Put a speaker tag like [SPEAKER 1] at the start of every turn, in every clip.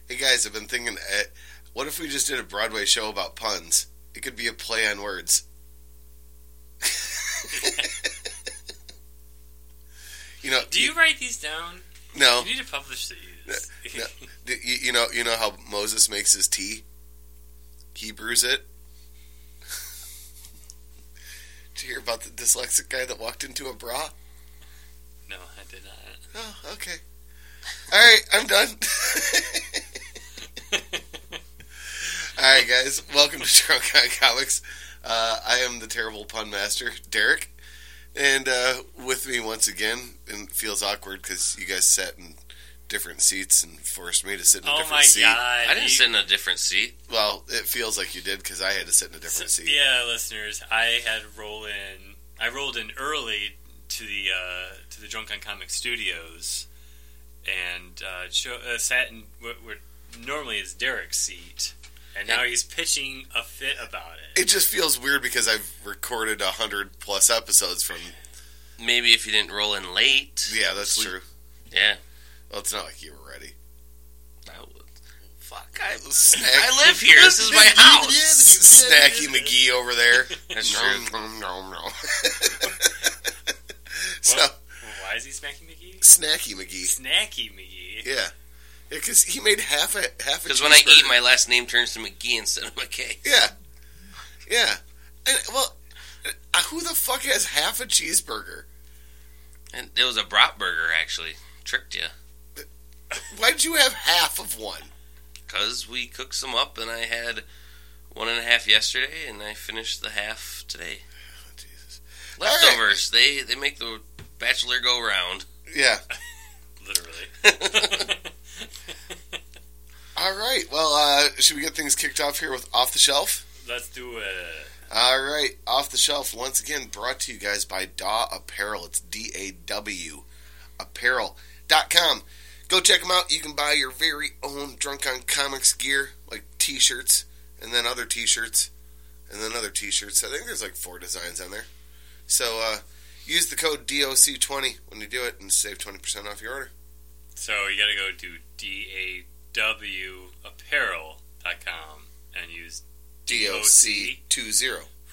[SPEAKER 1] Hey guys, I've been thinking, what if we just did a Broadway show about puns? It could be a play on words.
[SPEAKER 2] Do you write these down?
[SPEAKER 1] No.
[SPEAKER 2] You need to publish these.
[SPEAKER 1] No. You know how Moses makes his tea? He brews it. Did you hear about the dyslexic guy that walked into a bra?
[SPEAKER 2] No, I did not.
[SPEAKER 1] Oh, okay. All right, I'm done. All right, guys. Welcome to Drunk on Comics. I am the terrible pun master, Derek. And with me once again, and it feels awkward because you guys sat in different seats and forced me to sit in a different seat.
[SPEAKER 2] Oh my God!
[SPEAKER 3] I didn't sit in a different seat.
[SPEAKER 1] Well, it feels like you did because I had to sit in a different seat.
[SPEAKER 2] Yeah, listeners, I rolled in early to the Drunk on Comics studios, and sat in what normally is Derek's seat. And now he's pitching a fit about it.
[SPEAKER 1] It just feels weird because I've recorded 100+ episodes from...
[SPEAKER 3] Maybe if you didn't roll in late.
[SPEAKER 1] Yeah, that's true.
[SPEAKER 3] Yeah.
[SPEAKER 1] Well, it's not like you were ready.
[SPEAKER 3] I live here. This is my house.
[SPEAKER 1] Snacky McGee over there.
[SPEAKER 3] That's true.
[SPEAKER 1] No. So,
[SPEAKER 2] why is he smacking McGee?
[SPEAKER 1] Snacky McGee.
[SPEAKER 2] Snacky McGee.
[SPEAKER 1] Yeah, because he made half a
[SPEAKER 3] Because when I eat, my last name turns to McGee instead of McKay.
[SPEAKER 1] Yeah. And, well, who the fuck has half a cheeseburger?
[SPEAKER 3] And it was a brat burger, actually. Tricked you.
[SPEAKER 1] Why did you have half of one?
[SPEAKER 3] Because we cooked some up, and I had 1.5 yesterday, and I finished the half today.
[SPEAKER 1] Oh, Jesus.
[SPEAKER 3] Leftovers. Right. They make the bachelor go round.
[SPEAKER 1] Yeah.
[SPEAKER 2] Literally.
[SPEAKER 1] All right. Well, should we get things kicked off here with Off the Shelf?
[SPEAKER 2] Let's do it.
[SPEAKER 1] All right. Off the Shelf, once again, brought to you guys by Daw Apparel. It's DAW Apparel.com. Go check them out. You can buy your very own Drunk on Comics gear, like T-shirts, and then other T-shirts, and then other T-shirts. I think there's like 4 designs on there. So use the code DOC20 when you do it and save 20% off your order.
[SPEAKER 2] So you got to go to DAWapparel.com and use
[SPEAKER 1] DOC20.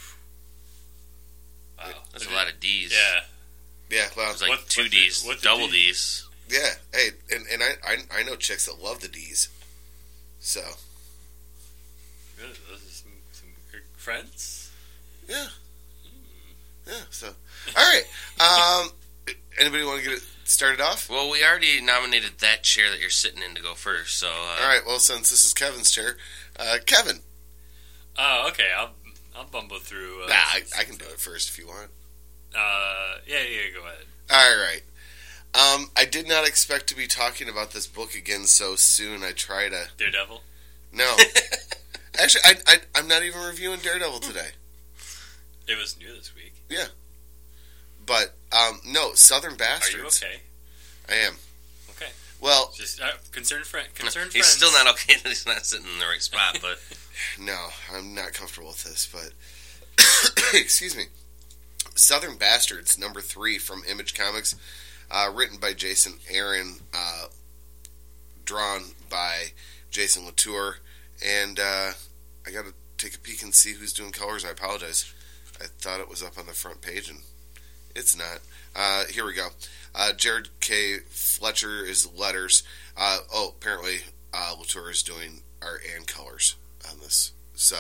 [SPEAKER 2] Wow.
[SPEAKER 3] That's a lot of D's.
[SPEAKER 1] Yeah, well,
[SPEAKER 3] It's like 2 D's, double D's.
[SPEAKER 1] Yeah, hey, and I know chicks that love the D's. So.
[SPEAKER 2] Really? Those are some good friends?
[SPEAKER 1] Yeah. Yeah, so. Alright. Anybody want to get it started off?
[SPEAKER 3] Well, we already nominated that chair that you're sitting in to go first, so...
[SPEAKER 1] Alright, well, since this is Kevin's chair, Kevin.
[SPEAKER 2] Oh, okay, I'll bumble through...
[SPEAKER 1] I can do it first if you want.
[SPEAKER 2] Yeah, go ahead.
[SPEAKER 1] Alright. I did not expect to be talking about this book again so soon. I try to...
[SPEAKER 2] Daredevil?
[SPEAKER 1] No. Actually, I'm not even reviewing Daredevil today.
[SPEAKER 2] It was new this week.
[SPEAKER 1] Yeah. But, no, Southern Bastards.
[SPEAKER 2] Are you okay?
[SPEAKER 1] I am.
[SPEAKER 2] Okay.
[SPEAKER 1] Well...
[SPEAKER 2] Just concerned friends.
[SPEAKER 3] He's still not okay that he's not sitting in the right spot, but...
[SPEAKER 1] No, I'm not comfortable with this, but... Excuse me. Southern Bastards, number 3 from Image Comics. Written by Jason Aaron, drawn by Jason Latour, and I gotta take a peek and see who's doing colors. I apologize. I thought it was up on the front page, and it's not. Here we go. Jared K. Fletcher is letters. Apparently Latour is doing art and colors on this. So,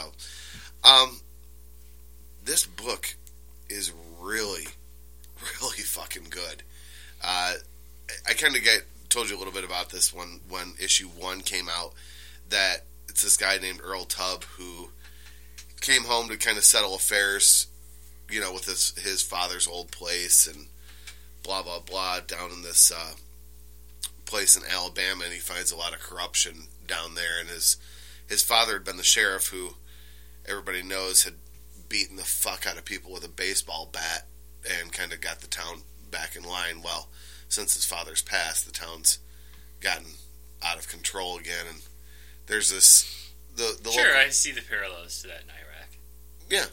[SPEAKER 1] this book is really, really fucking good. I kind of told you a little bit about this when issue 1 came out, that it's this guy named Earl Tubb who came home to kind of settle affairs, with his father's old place and blah, blah, blah, down in this place in Alabama, and he finds a lot of corruption down there, and his father had been the sheriff who everybody knows had beaten the fuck out of people with a baseball bat and kind of got the town back in line. Well, since his father's passed, the town's gotten out of control again, and there's this the
[SPEAKER 2] sure
[SPEAKER 1] local...
[SPEAKER 2] I see the parallels to that in Iraq.
[SPEAKER 1] Yeah.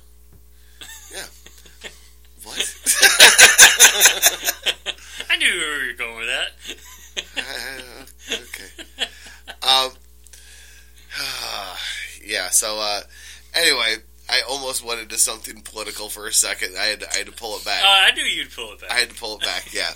[SPEAKER 1] What?
[SPEAKER 2] I knew where you were going with that.
[SPEAKER 1] Okay. So anyway, I almost went into something political for a second. I had to pull it back.
[SPEAKER 2] I knew you'd pull it back.
[SPEAKER 1] I had to pull it back. Yeah.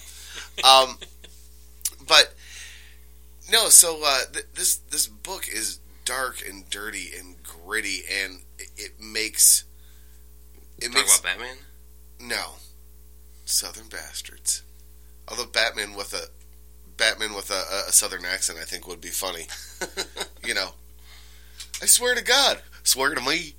[SPEAKER 1] But no. So this book is dark and dirty and gritty, and it makes.
[SPEAKER 3] Talk about Batman?
[SPEAKER 1] No, Southern Bastards. Although Batman with a Southern accent, I think would be funny. You know, I swear to God, swear to me.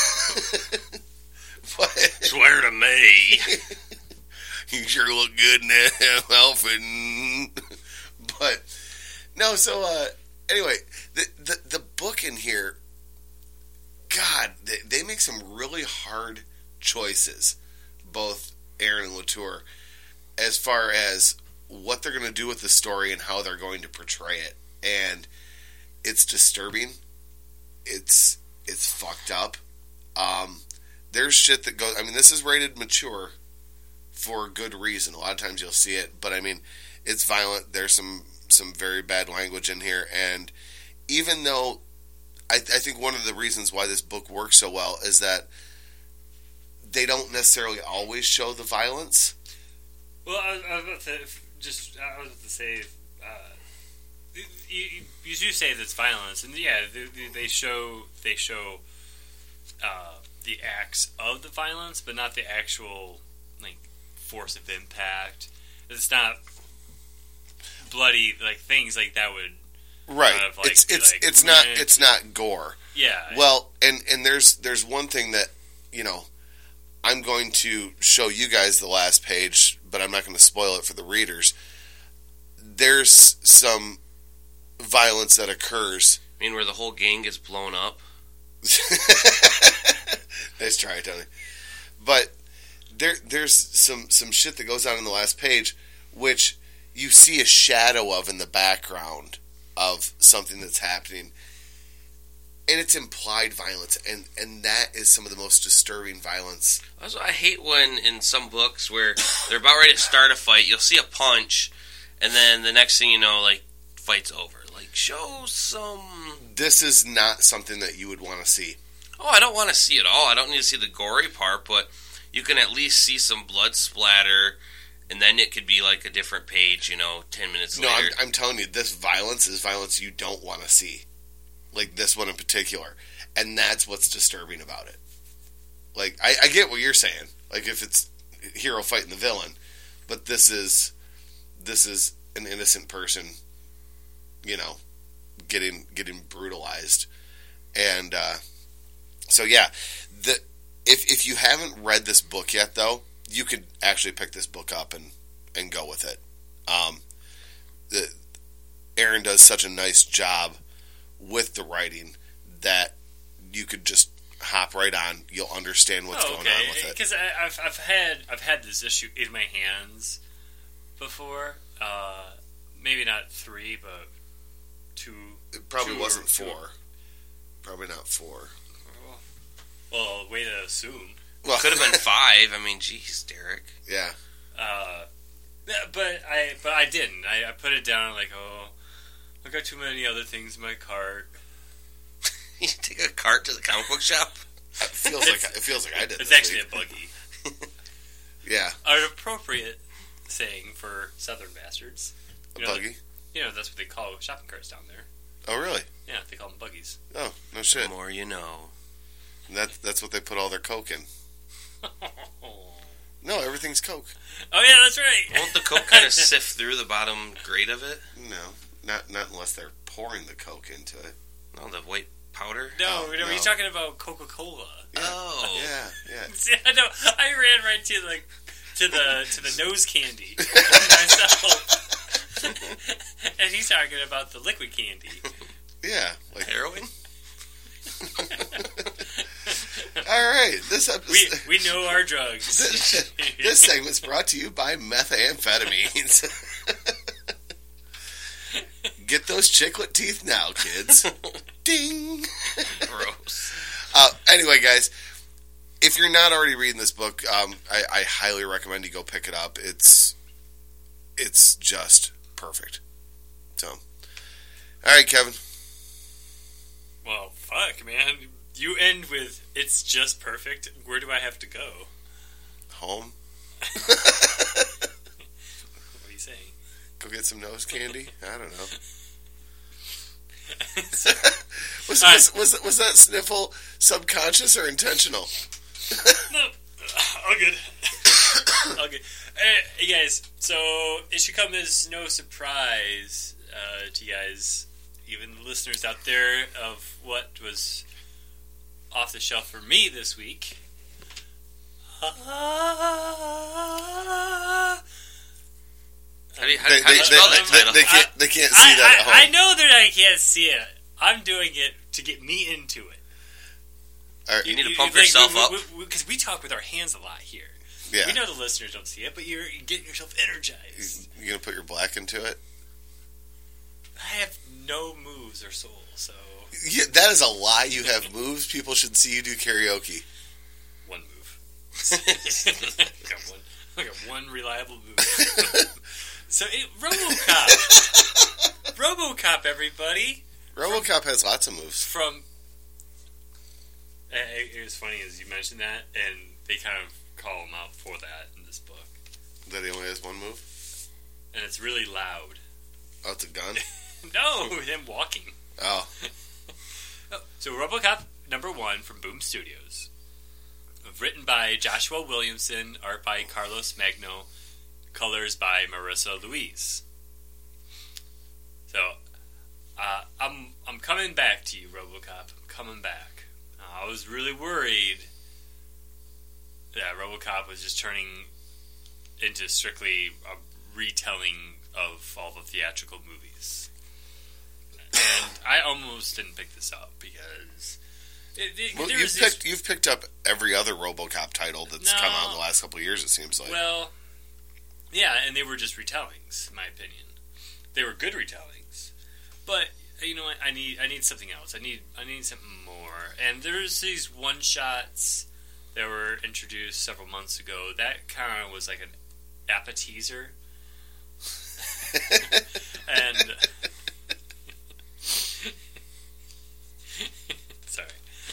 [SPEAKER 1] But,
[SPEAKER 3] Swear to me.
[SPEAKER 1] you sure look good in that outfit. But no, so anyway, the book in here, God, they make some really hard choices, both Aaron and Latour, as far as what they're going to do with the story and how they're going to portray it. And it's disturbing. It's fucked up. There's shit that goes... I mean, this is rated mature for good reason. A lot of times you'll see it, but I mean, it's violent. There's some very bad language in here, and even though I think one of the reasons why this book works so well is that they don't necessarily always show the violence.
[SPEAKER 2] Well, I was about to say, you do say that's violence, and yeah, they show the acts of the violence, but not the actual like force of impact. It's not bloody like things like that would
[SPEAKER 1] right.
[SPEAKER 2] Kind of, like,
[SPEAKER 1] It's not gore.
[SPEAKER 2] Yeah.
[SPEAKER 1] Well, and there's one thing that I'm going to show you guys the last page, but I'm not going to spoil it for the readers. There's some violence that occurs.
[SPEAKER 3] I mean, where the whole gang gets blown up?
[SPEAKER 1] Nice try, Tony. But there's some shit that goes on in the last page, which you see a shadow of in the background of something that's happening. And it's implied violence, and that is some of the most disturbing violence.
[SPEAKER 3] Also, I hate when in some books where they're about ready to start a fight, you'll see a punch, and then the next thing you know, like, fight's over. Like, show some...
[SPEAKER 1] This is not something that you would want to see.
[SPEAKER 3] Oh, I don't want to see it all. I don't need to see the gory part, but you can at least see some blood splatter, and then it could be like a different page, 10 minutes later.
[SPEAKER 1] No, I'm telling you, this violence is violence you don't want to see. Like this one in particular. And that's what's disturbing about it. Like, I get what you're saying. Like, if it's hero fighting the villain. But this is an innocent person, getting brutalized. And, so yeah. If you haven't read this book yet, though, you could actually pick this book up and go with it. Aaron does such a nice job with the writing that you could just hop right on. You'll understand what's going on with it.
[SPEAKER 2] Because I've had this issue in my hands before. Maybe not 3, but 2.
[SPEAKER 1] It probably wasn't 4. Probably not 4.
[SPEAKER 2] Well, way to assume.
[SPEAKER 3] Well, could have been 5. I mean, geez, Derek.
[SPEAKER 1] Yeah.
[SPEAKER 2] But I didn't. I put it down like, I got too many other things in my cart.
[SPEAKER 3] You take a cart to the comic book shop?
[SPEAKER 1] It feels like I did.
[SPEAKER 2] It's actually a buggy.
[SPEAKER 1] Yeah.
[SPEAKER 2] An appropriate saying for Southern bastards.
[SPEAKER 1] A buggy?
[SPEAKER 2] That's what they call shopping carts down there.
[SPEAKER 1] Oh, really?
[SPEAKER 2] Yeah, they call them buggies.
[SPEAKER 1] Oh, no shit.
[SPEAKER 3] The more you know.
[SPEAKER 1] That's what they put all their Coke in. No, everything's Coke.
[SPEAKER 2] Oh, yeah, that's right.
[SPEAKER 3] Won't the Coke kind of sift through the bottom grate of it?
[SPEAKER 1] No, not unless they're pouring the Coke into it.
[SPEAKER 3] No, the white powder?
[SPEAKER 2] No, you're talking about Coca-Cola.
[SPEAKER 1] Yeah.
[SPEAKER 3] Oh.
[SPEAKER 1] Yeah.
[SPEAKER 2] See, I ran right to the nose candy myself. And he's talking about the liquid candy.
[SPEAKER 1] Yeah. Like
[SPEAKER 3] heroin?
[SPEAKER 1] All right, this episode...
[SPEAKER 2] We know our drugs.
[SPEAKER 1] This segment's brought to you by methamphetamines. Get those chiclet teeth now, kids. Ding!
[SPEAKER 3] Gross.
[SPEAKER 1] Anyway, guys, if you're not already reading this book, I highly recommend you go pick it up. It's just perfect. So, all right, Kevin.
[SPEAKER 2] Well, fuck, man. You end with, it's just perfect. Where do I have to go?
[SPEAKER 1] Home.
[SPEAKER 2] What are you saying?
[SPEAKER 1] Go get some nose candy. I don't know.
[SPEAKER 2] So,
[SPEAKER 1] Was that sniffle subconscious or intentional?
[SPEAKER 2] no, all good. All good. Hey guys, so it should come as no surprise to you guys, even the listeners out there, of what was off the shelf for me this week.
[SPEAKER 3] How do you spell that title?
[SPEAKER 1] They can't see that at home.
[SPEAKER 2] I know that I can't see it. I'm doing it to get me into it.
[SPEAKER 3] You need to pump yourself up.
[SPEAKER 2] Because we talk with our hands a lot here.
[SPEAKER 1] Yeah.
[SPEAKER 2] We know the listeners don't see it, but you're getting yourself energized.
[SPEAKER 1] You gonna put your black into it?
[SPEAKER 2] I have no moves or soul, so...
[SPEAKER 1] Yeah, that is a lie. You have moves. People should see you do karaoke.
[SPEAKER 2] One move. I got one reliable move. So, RoboCop. RoboCop, everybody.
[SPEAKER 1] RoboCop has lots of moves.
[SPEAKER 2] From... It was funny as you mentioned that, and they kind of call him out for that in this book.
[SPEAKER 1] That he only has one move?
[SPEAKER 2] And it's really loud.
[SPEAKER 1] Oh, it's a gun?
[SPEAKER 2] No, him walking.
[SPEAKER 1] Oh.
[SPEAKER 2] So RoboCop #1 from Boom Studios. Written by Joshua Williamson, art by Carlos Magno, colors by Marissa Louise. So, I'm coming back to you, RoboCop. I'm coming back. I was really worried that RoboCop was just turning into strictly a retelling of all the theatrical movies. And I almost didn't pick this up because
[SPEAKER 1] you've picked up every other RoboCop title that's come out in the last couple of years. It seems like.
[SPEAKER 2] Well, yeah, and they were just retellings, in my opinion. They were good retellings, but you know what? I need something else. I need something more. And there's these one shots that were introduced several months ago. That kind of was like an appetizer, and. Sorry.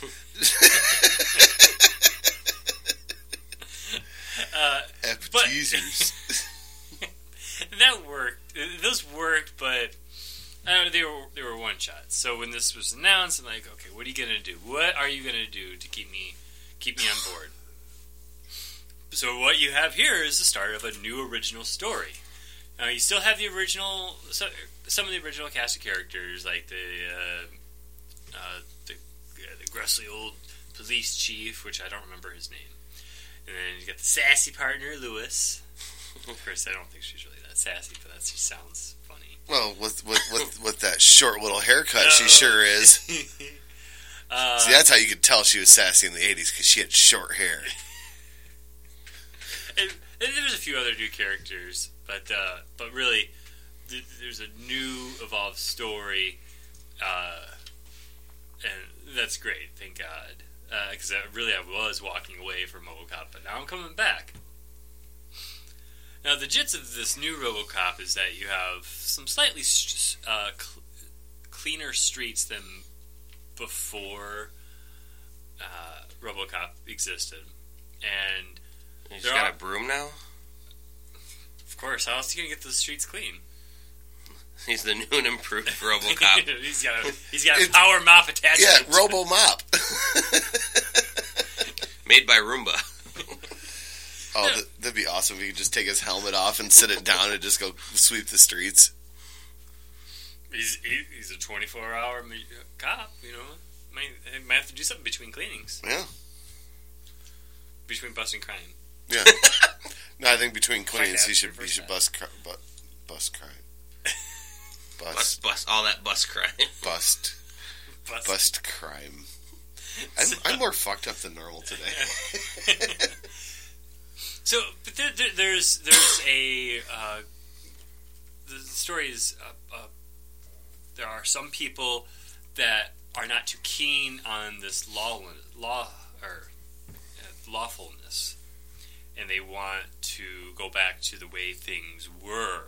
[SPEAKER 1] Appetizers.
[SPEAKER 2] That worked. Those worked, but they were one shots. So when this was announced, I'm like, okay, what are you gonna do? What are you gonna do to keep me on board? So what you have here is the start of a new original story. Now you still have the original, some of the original cast of characters, like the grussy old police chief, which I don't remember his name. And then you got the sassy partner, Lewis. Of course, I don't think she's really that sassy, but that just sounds funny.
[SPEAKER 1] Well, with that short little haircut, she sure is. See, that's how you could tell she was sassy in the 80s, because she had short hair.
[SPEAKER 2] And there was a few other new characters, but really, there's a new evolved story, and that's great, thank God. Because I was walking away from RoboCop, but now I'm coming back. Now, the gist of this new RoboCop is that you have some slightly cleaner streets than before RoboCop existed, and
[SPEAKER 3] he's got a broom now.
[SPEAKER 2] Of course, how else are you gonna get those streets clean?
[SPEAKER 3] He's the new and improved RoboCop.
[SPEAKER 2] he's got a power mop attached.
[SPEAKER 1] Yeah,
[SPEAKER 2] to it.
[SPEAKER 1] Robo Mop.
[SPEAKER 3] Made by Roomba.
[SPEAKER 1] Oh, that'd be awesome if you could just take his helmet off and sit it down and just go sweep the streets.
[SPEAKER 2] He's a 24-hour cop, you know. Might have to do something between cleanings.
[SPEAKER 1] Yeah.
[SPEAKER 2] Between busting crime.
[SPEAKER 1] Yeah. No, I think between cleanings he should bust crime. Bust
[SPEAKER 3] all that bust crime.
[SPEAKER 1] Bust crime. I'm more fucked up than normal today.
[SPEAKER 2] So, but there's a the story is there are some people that are not too keen on this lawfulness, and they want to go back to the way things were.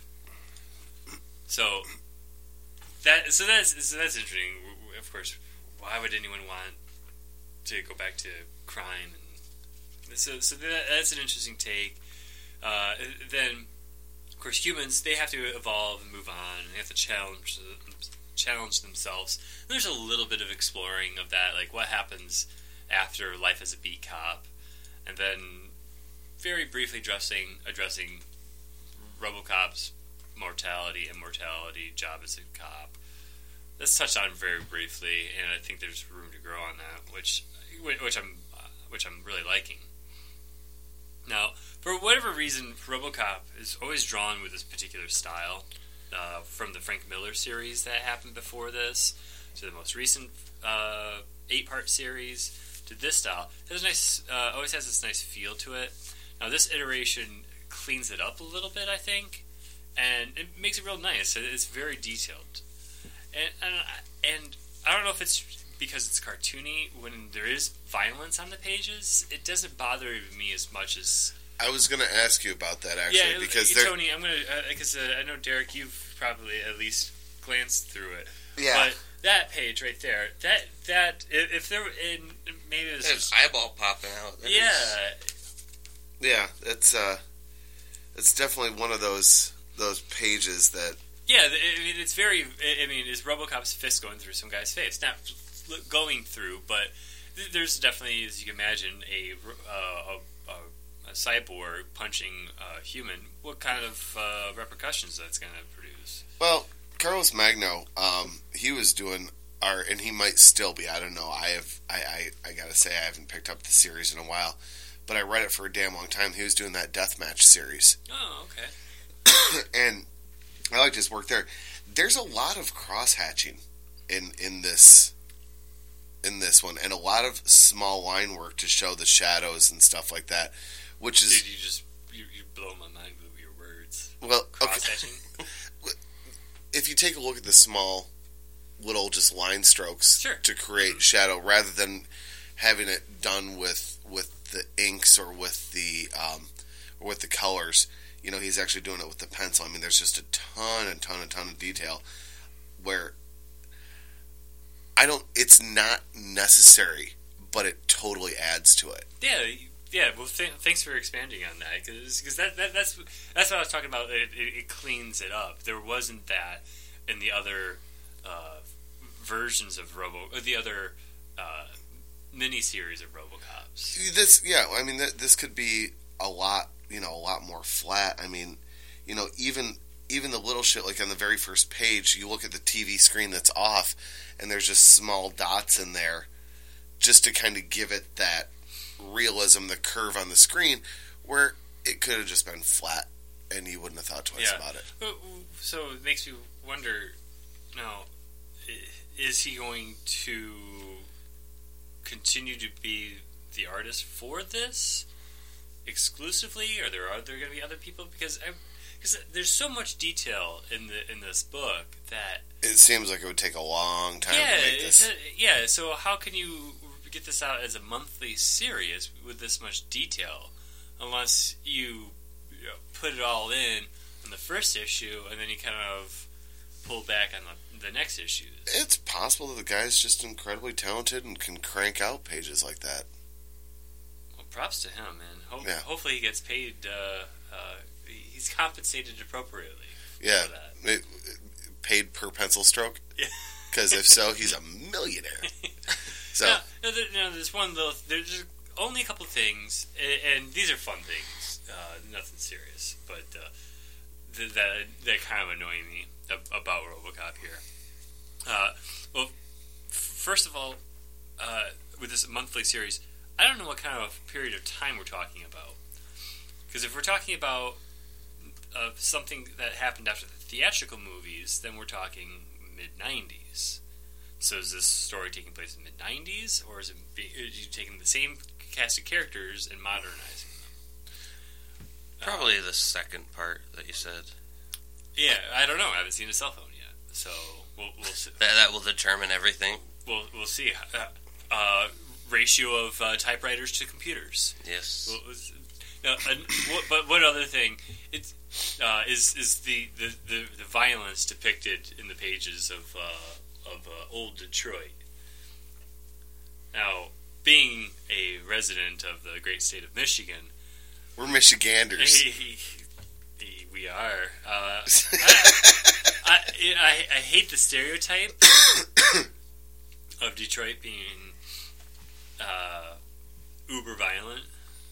[SPEAKER 2] So that's interesting. Of course, why would anyone want to go back to crime? And so that's an interesting take. Then, of course, humans, they have to evolve and move on, and they have to challenge themselves. And there's a little bit of exploring of that, like what happens after life as a beat cop, and then very briefly addressing RoboCop's mortality and mortality job as a cop. That's touched on very briefly, and I think there's room to grow on that, which I'm really liking. Now, for whatever reason, RoboCop is always drawn with this particular style, from the Frank Miller series that happened before this to the most recent 8-part series to this style. It has a nice, always has this nice feel to it. Now, this iteration cleans it up a little bit, I think, and it makes it real nice. It's very detailed, and I don't know if it's because it's cartoony. When there is violence on the pages, it doesn't bother me as much as.
[SPEAKER 1] I was going to ask you about that actually, because
[SPEAKER 2] Tony, I'm going to because I know Derek, you've probably at least glanced through it.
[SPEAKER 1] Yeah.
[SPEAKER 2] But that page right there, that if there in maybe
[SPEAKER 3] there's eyeball popping out.
[SPEAKER 1] Yeah, it's definitely one of those pages that.
[SPEAKER 2] Yeah, I mean it's very. I mean, is RoboCop's fist going through some guy's face? Not going through, but there's definitely, as you can imagine, a cyborg punching a human. What kind of repercussions that's going to produce?
[SPEAKER 1] Well, Carlos Magno, he was doing art, and he might still be. I don't know. I gotta say, I haven't picked up the series in a while, but I read it for a damn long time. He was doing that Deathmatch series.
[SPEAKER 2] Oh, okay.
[SPEAKER 1] And I liked his work there. There's a lot of cross-hatching in this one, and a lot of small line work to show the shadows and stuff like that, which is...
[SPEAKER 2] Dude, you blow my mind with your words.
[SPEAKER 1] Well,
[SPEAKER 2] cross-hatching.
[SPEAKER 1] Okay. If you take a look at the small little just line strokes to create shadow, rather than having it done with the inks or with the colors, you know, he's actually doing it with the pencil. I mean, there's just a ton of detail where it's not necessary, but it totally adds to it.
[SPEAKER 2] Yeah. Well, thanks for expanding on that, because that's what I was talking about. It cleans it up. There wasn't that in the other versions of the other miniseries of RoboCops.
[SPEAKER 1] This could be a lot more flat. I mean, you know, even the little shit, like on the very first page, you look at the TV screen that's off, and there's just small dots in there, just to kind of give it that realism, the curve on the screen, where it could have just been flat, and you wouldn't have thought twice about it.
[SPEAKER 2] So it makes me wonder, now, is he going to continue to be the artist for this exclusively? Are there going to be other people? Because there's so much detail in this book that
[SPEAKER 1] it seems like it would take a long time to make this.
[SPEAKER 2] So how can you get this out as a monthly series with this much detail, unless you put it all in the first issue and then you kind of pull back on the next issues?
[SPEAKER 1] It's possible that the guy's just incredibly talented and can crank out pages like that.
[SPEAKER 2] Well, props to him, and hopefully he gets paid. He's compensated appropriately.
[SPEAKER 1] Yeah,
[SPEAKER 2] for that.
[SPEAKER 1] Paid per pencil stroke.
[SPEAKER 2] Yeah,
[SPEAKER 1] because if so, he's a millionaire. So
[SPEAKER 2] there's one little. There's only a couple things, and these are fun things, nothing serious, but that kind of annoy me about RoboCop here. Well, first of all, with this monthly series, I don't know what kind of period of time we're talking about. Because if we're talking about something that happened after the theatrical movies, then we're talking mid-90s. So is this story taking place in mid-90s, or is you taking the same cast of characters and modernizing them?
[SPEAKER 3] Probably the second part that you said.
[SPEAKER 2] Yeah, I don't know. I haven't seen a cell phone yet, so we'll see.
[SPEAKER 3] That will determine everything.
[SPEAKER 2] We'll see. Ratio of typewriters to computers.
[SPEAKER 3] Yes.
[SPEAKER 2] But one other thing, is the violence depicted in the pages of old Detroit. Now, being a resident of the great state of Michigan,
[SPEAKER 1] We're Michiganders.
[SPEAKER 2] we are. I hate the stereotype of Detroit being uber violent,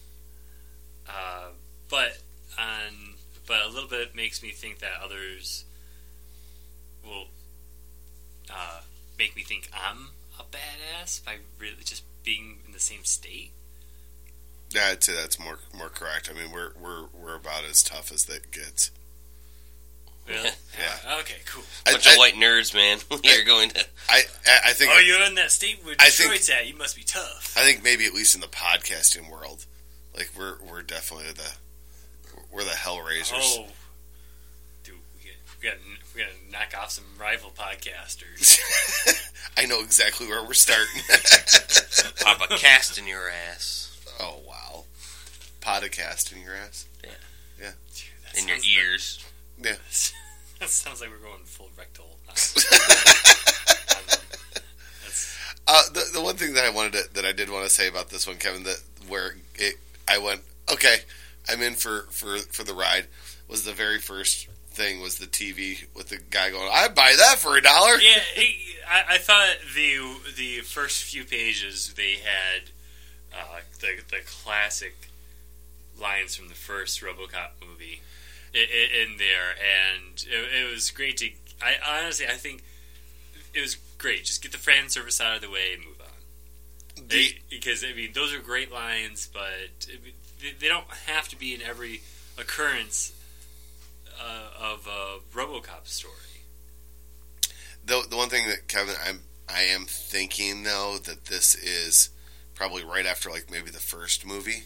[SPEAKER 2] but a little bit makes me think that others will make me think I'm a badass by really just being in the same state.
[SPEAKER 1] Yeah, I'd say that's more correct. I mean, we're about as tough as that gets.
[SPEAKER 2] Really?
[SPEAKER 1] Yeah.
[SPEAKER 2] Okay, cool.
[SPEAKER 3] Bunch of white nerds, man. You're going to.
[SPEAKER 1] I think.
[SPEAKER 2] Oh, you're in that state where Detroit's at. You must be tough.
[SPEAKER 1] I think maybe at least in the podcasting world, like we're definitely we're the Hellraisers.
[SPEAKER 2] Oh, dude, we gotta knock off some rival podcasters.
[SPEAKER 1] I know exactly where we're starting.
[SPEAKER 3] Pop a cast in your ass.
[SPEAKER 1] Oh wow, podcast in your ass.
[SPEAKER 3] Yeah.
[SPEAKER 2] Dude,
[SPEAKER 3] In your ears.
[SPEAKER 1] Yeah.
[SPEAKER 2] That sounds like we're going full rectal.
[SPEAKER 1] The one thing that I did want to say about this one, Kevin, I went, okay, I'm in for the ride, was the very first thing was the TV with the guy going, I'd buy that for $1.
[SPEAKER 2] Yeah, I thought the first few pages they had the classic lines from the first RoboCop movie in there, and it was great to. I honestly think it was great. Just get the fan service out of the way and move on. Because I mean, those are great lines, but they don't have to be in every occurrence of a RoboCop story.
[SPEAKER 1] The one thing that Kevin, I am thinking though that this is probably right after like maybe the first movie.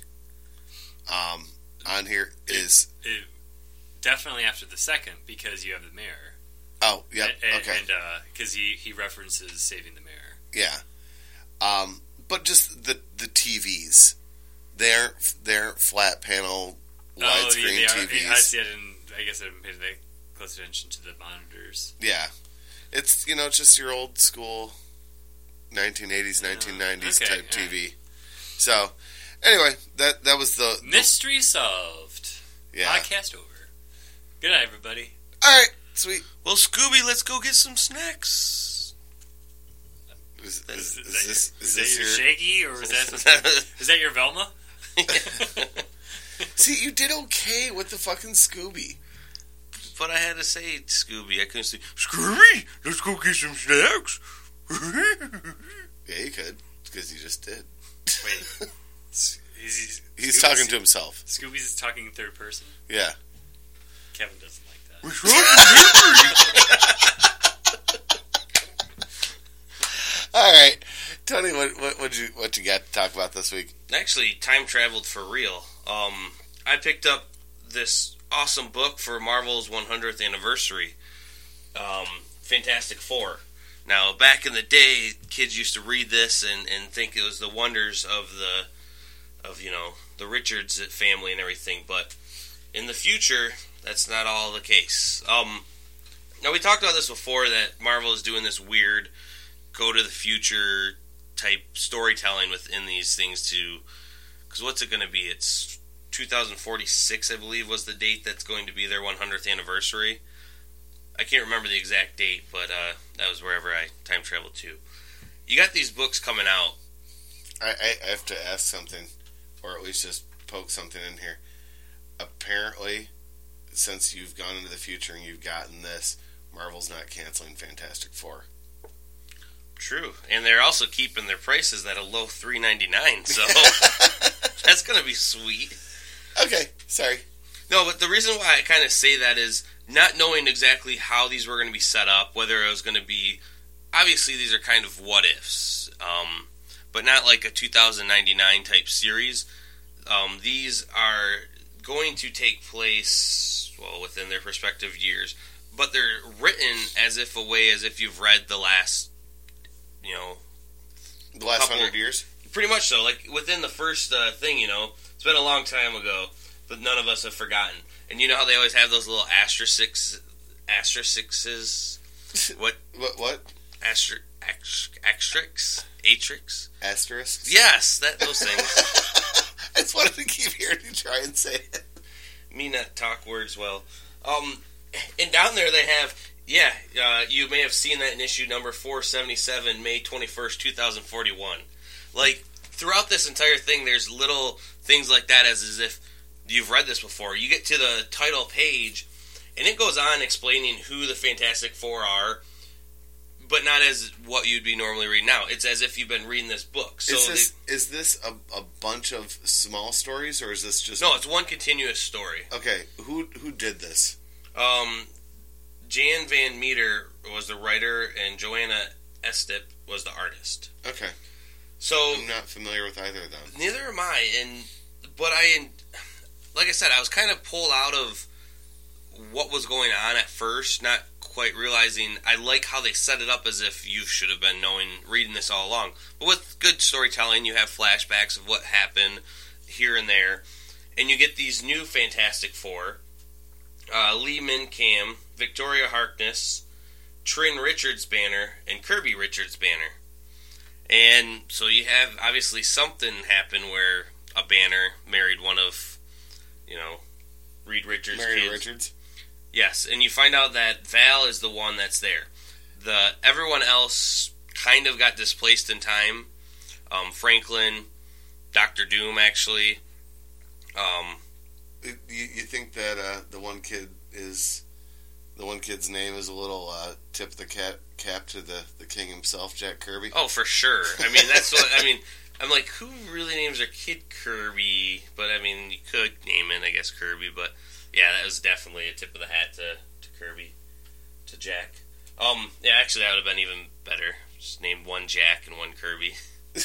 [SPEAKER 1] On here is
[SPEAKER 2] definitely after the second because you have the mayor.
[SPEAKER 1] Oh, yeah, okay.
[SPEAKER 2] And because he references saving the mayor.
[SPEAKER 1] Yeah. But just the TVs, they're flat panel widescreen TVs.
[SPEAKER 2] I guess I didn't pay that close attention to the monitors.
[SPEAKER 1] Yeah, it's just your old school 1980s, 1990s type TV. So anyway, that was the
[SPEAKER 2] mystery solved.
[SPEAKER 1] Yeah.
[SPEAKER 2] Podcast over. Good night, everybody.
[SPEAKER 1] All right, sweet.
[SPEAKER 3] Well, Scooby, let's go get some snacks.
[SPEAKER 1] Is
[SPEAKER 2] that
[SPEAKER 1] this
[SPEAKER 2] your
[SPEAKER 1] your
[SPEAKER 2] Shaggy, or is that your Velma?
[SPEAKER 1] See, you did okay with the fucking Scooby.
[SPEAKER 3] But I had to say Scooby. I couldn't say, Scooby, let's go get some snacks.
[SPEAKER 1] Yeah, you could, because you just did.
[SPEAKER 2] Wait.
[SPEAKER 1] He's talking to himself.
[SPEAKER 2] Scooby's talking in third person?
[SPEAKER 1] Yeah.
[SPEAKER 2] Kevin doesn't like that.
[SPEAKER 3] What's wrong
[SPEAKER 1] All right, Tony, what you got to talk about this week?
[SPEAKER 3] Actually, time traveled for real. I picked up this awesome book for Marvel's 100th anniversary, Fantastic Four. Now, back in the day, kids used to read this and think it was the wonders of the Richards family and everything, but in the future, that's not all the case. Now, we talked about this before, that Marvel is doing this weird go-to-the-future type storytelling within these things because what's it going to be? It's 2046, I believe, was the date that's going to be their 100th anniversary. I can't remember the exact date, but that was wherever I time traveled to. You got these books coming out.
[SPEAKER 1] I have to ask something, or at least just poke something in here. Apparently, since you've gone into the future and you've gotten this, Marvel's not canceling Fantastic Four.
[SPEAKER 3] True, and they're also keeping their prices at a low $3.99, so that's going to be sweet.
[SPEAKER 1] Okay, sorry.
[SPEAKER 3] No, but the reason why I kind of say that is not knowing exactly how these were going to be set up, whether it was going to be... Obviously, these are kind of what-ifs, but not like a 2099 type series. These are going to take place, well, within their respective years, but they're written as if you've read the last,
[SPEAKER 1] the last 100 years?
[SPEAKER 3] Pretty much so. Like, within the first thing, it's been a long time ago, but none of us have forgotten. And you know how they always have those little asterisks? What?
[SPEAKER 1] What?
[SPEAKER 3] Atrix.
[SPEAKER 1] Asterisks?
[SPEAKER 3] Yes, those things.
[SPEAKER 1] I just wanted to keep hearing you try and say it.
[SPEAKER 3] Me not talk words well. And down there they have, you may have seen that in issue number 477, May 21st, 2041. Like, throughout this entire thing, there's little things like that as if you've read this before. You get to the title page, and it goes on explaining who the Fantastic Four are, but not as what you'd be normally reading now. It's as if you've been reading this book. So
[SPEAKER 1] is this a bunch of small stories, or is this just...
[SPEAKER 3] No, it's one continuous story.
[SPEAKER 1] Okay, who did this?
[SPEAKER 3] Jan Van Meter was the writer, and Joanna Estep was the artist.
[SPEAKER 1] Okay.
[SPEAKER 3] So
[SPEAKER 1] I'm not familiar with either of them.
[SPEAKER 3] Neither am I, but like I said, I was kind of pulled out of what was going on at first, not quite realizing. I like how they set it up as if you should have been reading this all along. But with good storytelling, you have flashbacks of what happened here and there, and you get these new Fantastic Four: Lee Min-Cam, Victoria Harkness, Trin Richards Banner, and Kirby Richards Banner. And so you have obviously something happen where a Banner married one of, Reed Richards' kids.
[SPEAKER 1] Richards?
[SPEAKER 3] Yes, and you find out that Val is the one that's there. Everyone else kind of got displaced in time. Franklin, Dr. Doom, actually.
[SPEAKER 1] You think that the one kid's name is a little tip of the cap to the king himself, Jack Kirby?
[SPEAKER 3] Oh, for sure. I mean, that's what I mean. I'm like, who really names their kid Kirby? But I mean, you could name it, I guess, Kirby. But yeah, that was definitely a tip of the hat to Kirby, to Jack. Yeah, actually, that would have been even better. Just named one Jack and one Kirby.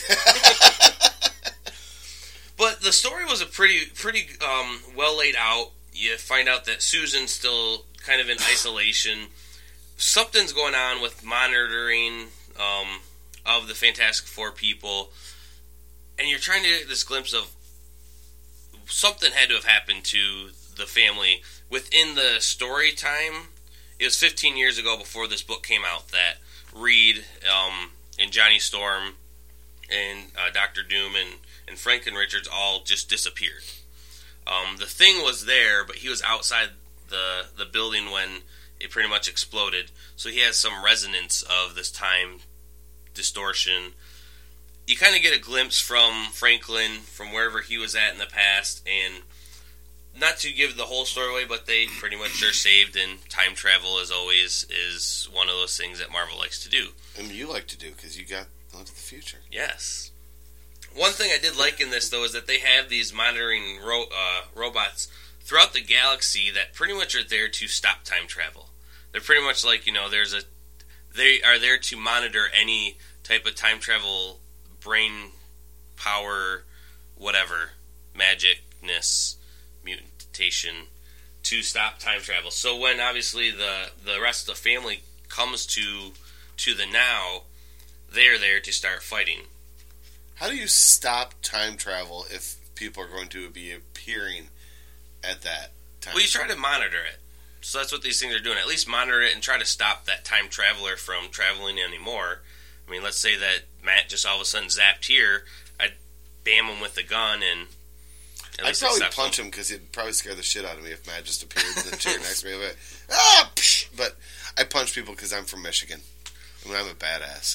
[SPEAKER 3] But the story was a pretty well laid out. You find out that Susan's still kind of in isolation. Something's going on with monitoring of the Fantastic Four people, and you're trying to get this glimpse of something had to have happened to the family within the story time. It was 15 years ago before this book came out that Reed and Johnny Storm and Dr. Doom and Franklin Richards all just disappeared. The Thing was there, but he was outside the building when it pretty much exploded. So he has some resonance of this time distortion. You kind of get a glimpse from Franklin, from wherever he was at in the past, and not to give the whole story away, but they pretty much are saved, and time travel, as always, is one of those things that Marvel likes to do.
[SPEAKER 1] And you like to do, because you got into the future.
[SPEAKER 3] Yes. One thing I did like in this, though, is that they have these monitoring robots throughout the galaxy that pretty much are there to stop time travel. They're pretty much like, they are there to monitor any type of time travel, brain power, whatever, magicness, mutation, to stop time travel. So when, obviously, the rest of the family comes to the now, they're there to start fighting.
[SPEAKER 1] How do you stop time travel if people are going to be appearing at that time?
[SPEAKER 3] Well, you try to monitor it. So that's what these things are doing. At least monitor it and try to stop that time traveler from traveling anymore. I mean, let's say that Matt just all of a sudden zapped here. I'd bam him with the gun and...
[SPEAKER 1] I'd probably punch him because he'd probably scare the shit out of me if Matt just appeared in the chair next to me. But I punch people because I'm from Michigan. I mean, I'm a badass.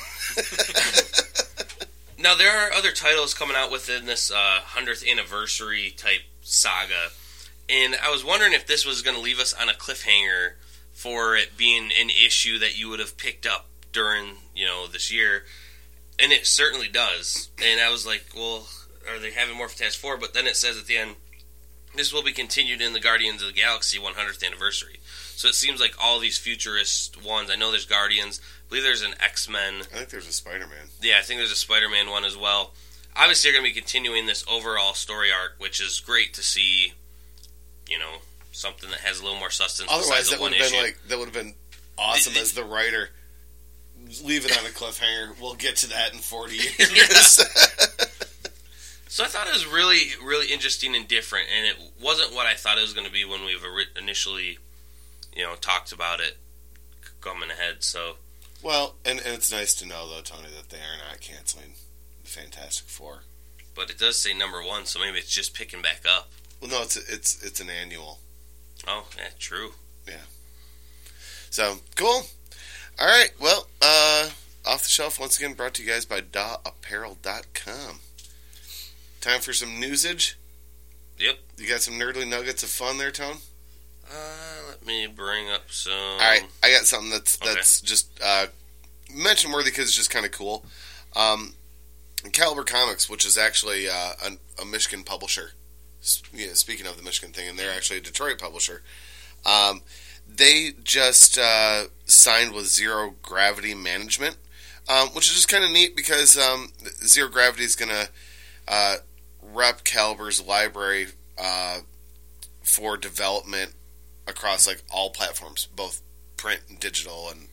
[SPEAKER 3] Now, there are other titles coming out within this 100th anniversary type saga, and I was wondering if this was going to leave us on a cliffhanger for it being an issue that you would have picked up during, this year, and it certainly does. And I was like, well, are they having more Fantastic Four? But then it says at the end, this will be continued in the Guardians of the Galaxy 100th anniversary. So it seems like all these futurist ones, I know there's Guardians, I believe there's an X-Men.
[SPEAKER 1] I think there's a Spider-Man.
[SPEAKER 3] Yeah, I think there's a Spider-Man one as well. Obviously, they're going to be continuing this overall story arc, which is great to see, something that has a little more substance.
[SPEAKER 1] Otherwise, that would have
[SPEAKER 3] been
[SPEAKER 1] that would have been awesome as the writer. Leave it on a cliffhanger. We'll get to that in 40 years.
[SPEAKER 3] So I thought it was really, really interesting and different, and it wasn't what I thought it was going to be when we've initially, talked about it coming ahead. So
[SPEAKER 1] Well, and it's nice to know, though, Tony, that they are not canceling the Fantastic Four.
[SPEAKER 3] But it does say number 1, so maybe it's just picking back up.
[SPEAKER 1] Well, no, it's an annual.
[SPEAKER 3] Oh, yeah, true.
[SPEAKER 1] Yeah. So, cool. All right, well, Off the Shelf, once again, brought to you guys by DawApparel.com. Time for some newsage.
[SPEAKER 3] Yep.
[SPEAKER 1] You got some nerdly nuggets of fun there, Tone?
[SPEAKER 3] Let me bring up some...
[SPEAKER 1] All right, I got something that's just mention worthy because it's just kind of cool. Caliber Comics, which is actually a Michigan publisher. Speaking of the Michigan thing, and they're actually a Detroit publisher. They just signed with Zero Gravity Management, which is just kind of neat because Zero Gravity is going to rep Caliber's library for development across like all platforms, both print and digital, and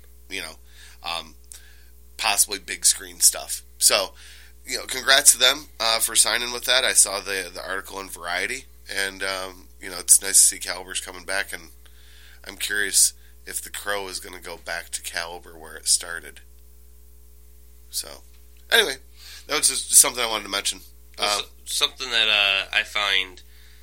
[SPEAKER 1] possibly big screen stuff. So, congrats to them for signing with that. I saw the article in Variety, and it's nice to see Caliber's coming back, and I'm curious if the Crow is going to go back to Caliber where it started. So, anyway, that was just something I wanted to mention.
[SPEAKER 3] Something that I find,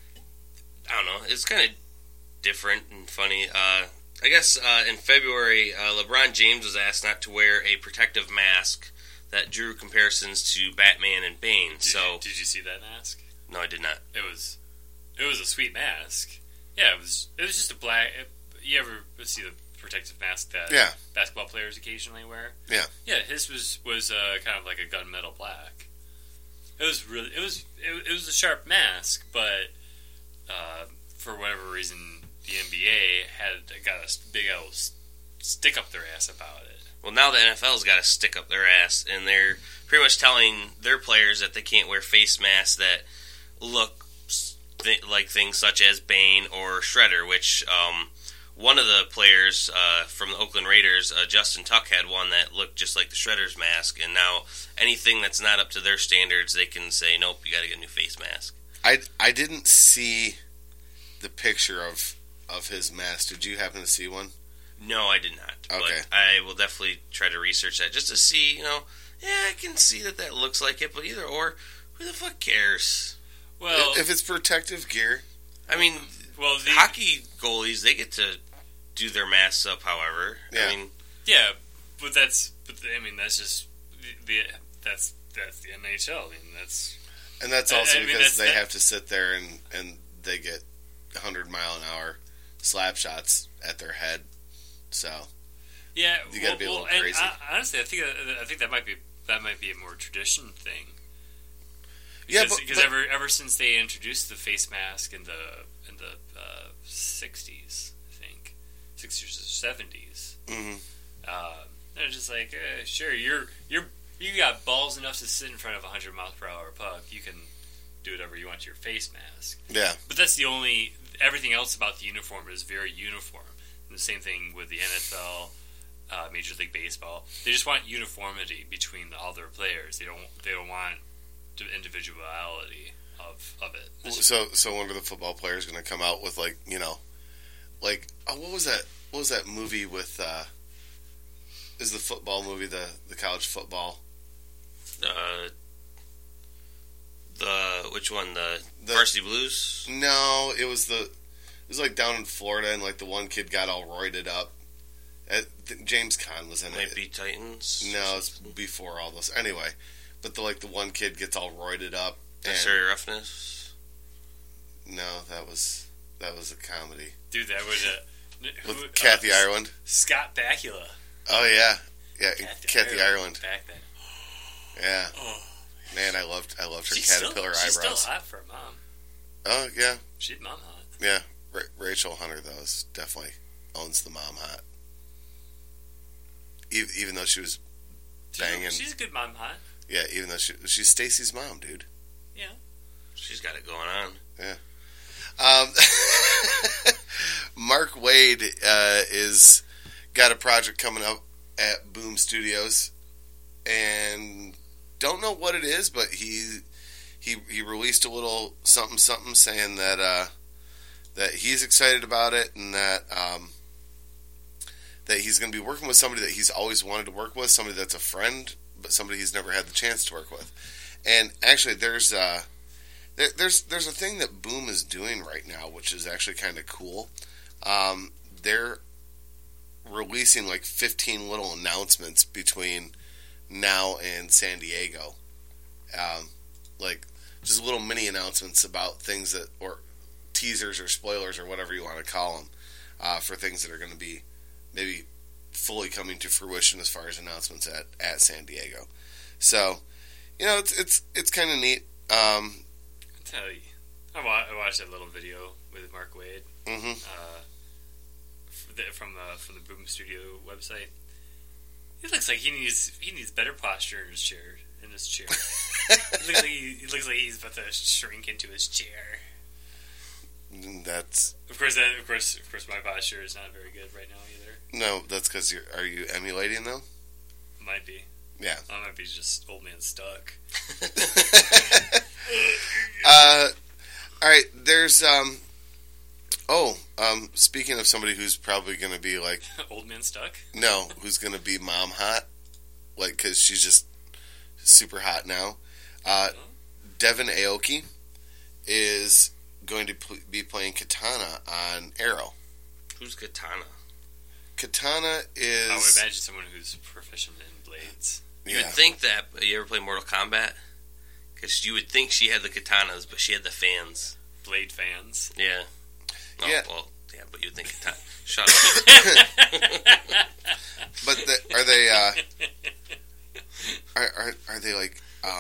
[SPEAKER 3] I don't know, it's kind of different and funny. I guess in February, LeBron James was asked not to wear a protective mask that drew comparisons to Batman and Bane.
[SPEAKER 2] Did you see that mask?
[SPEAKER 3] No, I did not.
[SPEAKER 2] It was a sweet mask. Yeah, it was just a black. You ever see the protective mask that basketball players occasionally wear?
[SPEAKER 1] Yeah.
[SPEAKER 2] Yeah, his was kind of like a gunmetal black. It was a sharp mask, but for whatever reason, the NBA got a big old stick up their ass about it.
[SPEAKER 3] Well, now the NFL's got to stick up their ass, and they're pretty much telling their players that they can't wear face masks that look like things such as Bane or Shredder, which one of the players from the Oakland Raiders, Justin Tuck, had one that looked just like the Shredder's mask, and now anything that's not up to their standards, they can say, nope, you got to get a new face mask.
[SPEAKER 1] I didn't see the picture of his mask. Did you happen to see one?
[SPEAKER 3] No, I did not.
[SPEAKER 1] Okay.
[SPEAKER 3] But I will definitely try to research that just to see, I can see that looks like it, but either or, who the fuck cares?
[SPEAKER 2] Well,
[SPEAKER 1] if it's protective gear.
[SPEAKER 3] I mean, hockey goalies, they get to do their masks up, however.
[SPEAKER 1] Yeah.
[SPEAKER 3] I mean,
[SPEAKER 2] yeah, that's just that's the NHL. I mean,
[SPEAKER 1] that's also because they have to sit there and they get 100-mile-an-hour slap shots at their head. So
[SPEAKER 2] yeah,
[SPEAKER 1] you got to be a little crazy.
[SPEAKER 2] Honestly, I think that might be a more tradition thing.
[SPEAKER 1] Because,
[SPEAKER 2] because ever since they introduced the face mask in the 60s, I think 60s or 70s, they're just like, sure, you got balls enough to sit in front of a 100-mile-per-hour puck. You can do whatever you want to your face mask.
[SPEAKER 1] Yeah,
[SPEAKER 2] but that's the only. Everything else about the uniform is very uniform. And the same thing with the NFL, Major League Baseball. They just want uniformity between all their players. They don't want the individuality of it.
[SPEAKER 1] So when are the football players going to come out with what was that movie with is the football movie the college football?
[SPEAKER 3] Which one? The Varsity Blues?
[SPEAKER 1] No, it was like down in Florida, and like the one kid got all roided up. James Caan was in it.
[SPEAKER 3] Might be Titans.
[SPEAKER 1] No, it's before all this. Anyway, but the one kid gets all roided up.
[SPEAKER 3] Necessary Roughness?
[SPEAKER 1] No, that was a comedy.
[SPEAKER 2] Dude, that was
[SPEAKER 1] with Kathy Ireland.
[SPEAKER 2] Scott Bakula.
[SPEAKER 1] Oh yeah, Kathy Ireland.
[SPEAKER 2] Back then.
[SPEAKER 1] Yeah.
[SPEAKER 2] Oh.
[SPEAKER 1] Man, I loved her caterpillar eyebrows.
[SPEAKER 2] She's still hot for a mom.
[SPEAKER 1] Oh yeah.
[SPEAKER 2] She's mom hot.
[SPEAKER 1] Yeah, Rachel Hunter though definitely owns the mom hot. Even though she was banging.
[SPEAKER 2] She's a good mom hot.
[SPEAKER 1] Yeah, even though she's Stacy's mom, dude.
[SPEAKER 2] Yeah.
[SPEAKER 3] She's got it going on.
[SPEAKER 1] Yeah. Mark Waid is got a project coming up at Boom Studios, and don't know what it is, but he released a little something saying that that he's excited about it, and that that he's going to be working with somebody that he's always wanted to work with, somebody that's a friend, but somebody he's never had the chance to work with. And actually, there's a thing that Boom is doing right now, which is actually kind of cool. They're releasing like 15 little announcements between now and San Diego. Like just little mini announcements about things that, or teasers or spoilers or whatever you want to call them, for things that are going to be maybe fully coming to fruition as far as announcements at San Diego. So, you know, it's kind of neat.
[SPEAKER 2] I'll tell you, I watched that little video with Mark Wade from the Boom Studio website. He looks like he needs better posture in his chair. He looks like he's about to shrink into his chair.
[SPEAKER 1] That's
[SPEAKER 2] of course my posture is not very good right now either.
[SPEAKER 1] No, that's because are you emulating though?
[SPEAKER 2] Might be.
[SPEAKER 1] Yeah.
[SPEAKER 2] I might be just old man stuck.
[SPEAKER 1] All right. There's speaking of somebody who's probably going to be like
[SPEAKER 2] old man stuck.
[SPEAKER 1] No, who's going to be mom hot, like because she's just super hot now. Devin Aoki is going to be playing Katana on Arrow.
[SPEAKER 3] Who's Katana?
[SPEAKER 1] Katana is...
[SPEAKER 2] I would imagine someone who's proficient in blades.
[SPEAKER 3] You would think that... You ever play Mortal Kombat? Because you would think she had the katanas, but she had the fans.
[SPEAKER 2] Blade fans?
[SPEAKER 3] Yeah. Oh,
[SPEAKER 1] yeah.
[SPEAKER 3] Well, yeah, but you'd think Katana... Shut up.
[SPEAKER 1] But are they... Are they like...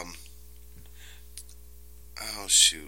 [SPEAKER 1] Oh, shoot.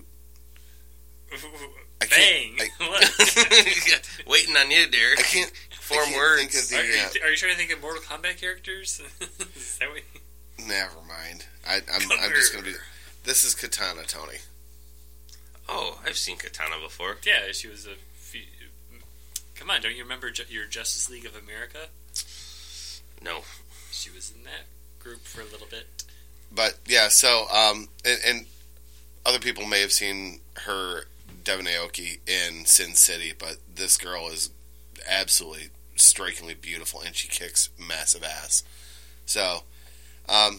[SPEAKER 2] Bang!
[SPEAKER 3] Waiting on you, Derek.
[SPEAKER 1] I can't
[SPEAKER 3] form words.
[SPEAKER 1] Think of the,
[SPEAKER 2] are you trying to think of Mortal Kombat characters? Is that what
[SPEAKER 1] Never mind. I'm just going to be... This is Katana, Tony.
[SPEAKER 3] Oh, I've seen Katana before.
[SPEAKER 2] Yeah, she was Come on, don't you remember your Justice League of America?
[SPEAKER 3] No.
[SPEAKER 2] She was in that group for a little bit.
[SPEAKER 1] But, yeah, so... And other people may have seen her... Devin Aoki in Sin City, but this girl is absolutely strikingly beautiful, and she kicks massive ass. So, I'm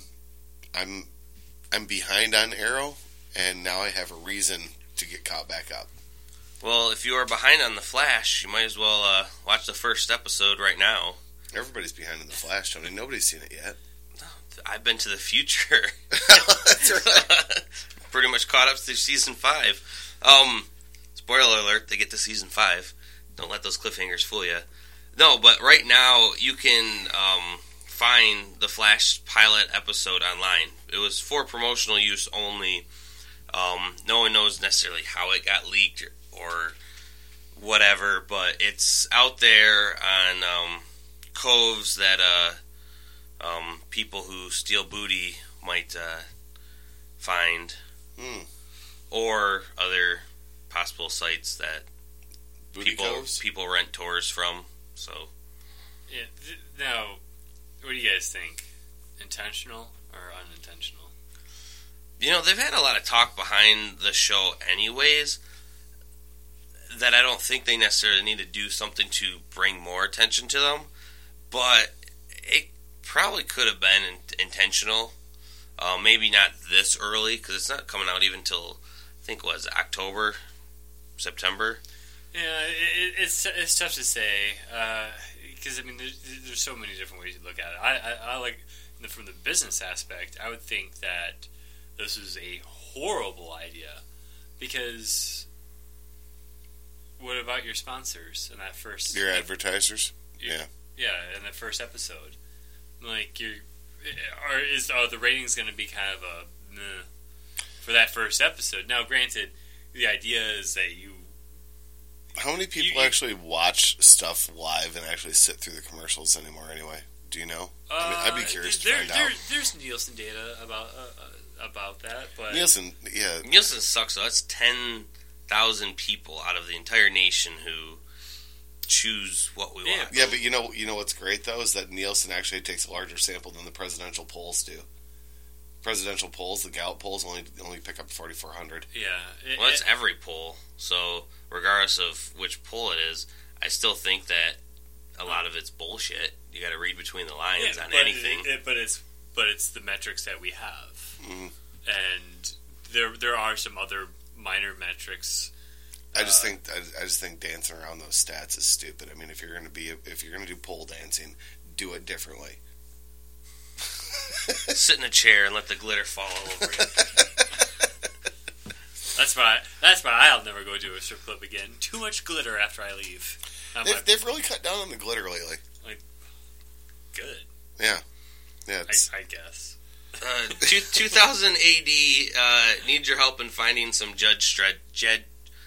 [SPEAKER 1] behind on Arrow, and now I have a reason to get caught back up.
[SPEAKER 3] Well, if you are behind on The Flash, you might as well watch the first episode right now.
[SPEAKER 1] Everybody's behind on The Flash, Tony. Nobody's seen it yet.
[SPEAKER 3] I've been to the future.
[SPEAKER 1] That's right.
[SPEAKER 3] Pretty much caught up through season 5. Spoiler alert, they get to season 5. Don't let those cliffhangers fool you. No, but right now you can find the Flash pilot episode online. It was for promotional use only. No one knows necessarily how it got leaked or whatever, but it's out there on coves that people who steal booty might find. Or other possible sites that people rent tours from. So,
[SPEAKER 2] yeah. Now, what do you guys think? Intentional or unintentional?
[SPEAKER 3] You know, they've had a lot of talk behind the show, anyways. That I don't think they necessarily need to do something to bring more attention to them, but it probably could have been intentional. Maybe not this early because it's not coming out even till I think it was October. September?
[SPEAKER 2] Yeah, it's tough to say because I mean there's so many different ways to look at it. I like from the business aspect. I would think that this is a horrible idea because what about your sponsors in that first?
[SPEAKER 1] Your advertisers? Yeah,
[SPEAKER 2] in the first episode, like are the ratings going to be kind of a meh for that first episode? Now, granted. The idea is that you...
[SPEAKER 1] How many people actually watch stuff live and actually sit through the commercials anymore anyway? Do you know? I'd be curious to find out.
[SPEAKER 2] There's Nielsen data about that, but...
[SPEAKER 1] Nielsen
[SPEAKER 3] sucks, though. That's 10,000 people out of the entire nation who choose what we want.
[SPEAKER 1] Yeah, but you know what's great, though, is that Nielsen actually takes a larger sample than the presidential polls do. Presidential polls, the Gallup polls only pick up 4,400.
[SPEAKER 2] Yeah.
[SPEAKER 3] Well, it's every poll. So regardless of which poll it is, I still think that a lot of it's bullshit. You got to read between the lines on
[SPEAKER 2] but
[SPEAKER 3] anything.
[SPEAKER 2] But it's the metrics that we have,
[SPEAKER 1] Mhm.
[SPEAKER 2] and there are some other minor metrics.
[SPEAKER 1] I just think dancing around those stats is stupid. I mean, if you're going to do pole dancing, do it differently.
[SPEAKER 3] Sit in a chair and let the glitter fall all over you.
[SPEAKER 2] That's why I'll never go to a strip club again. Too much glitter after I leave.
[SPEAKER 1] They've really cut down on the glitter lately.
[SPEAKER 2] Good.
[SPEAKER 1] Yeah. It's,
[SPEAKER 2] I guess.
[SPEAKER 3] 2000 AD needs your help in finding some Judge Judy.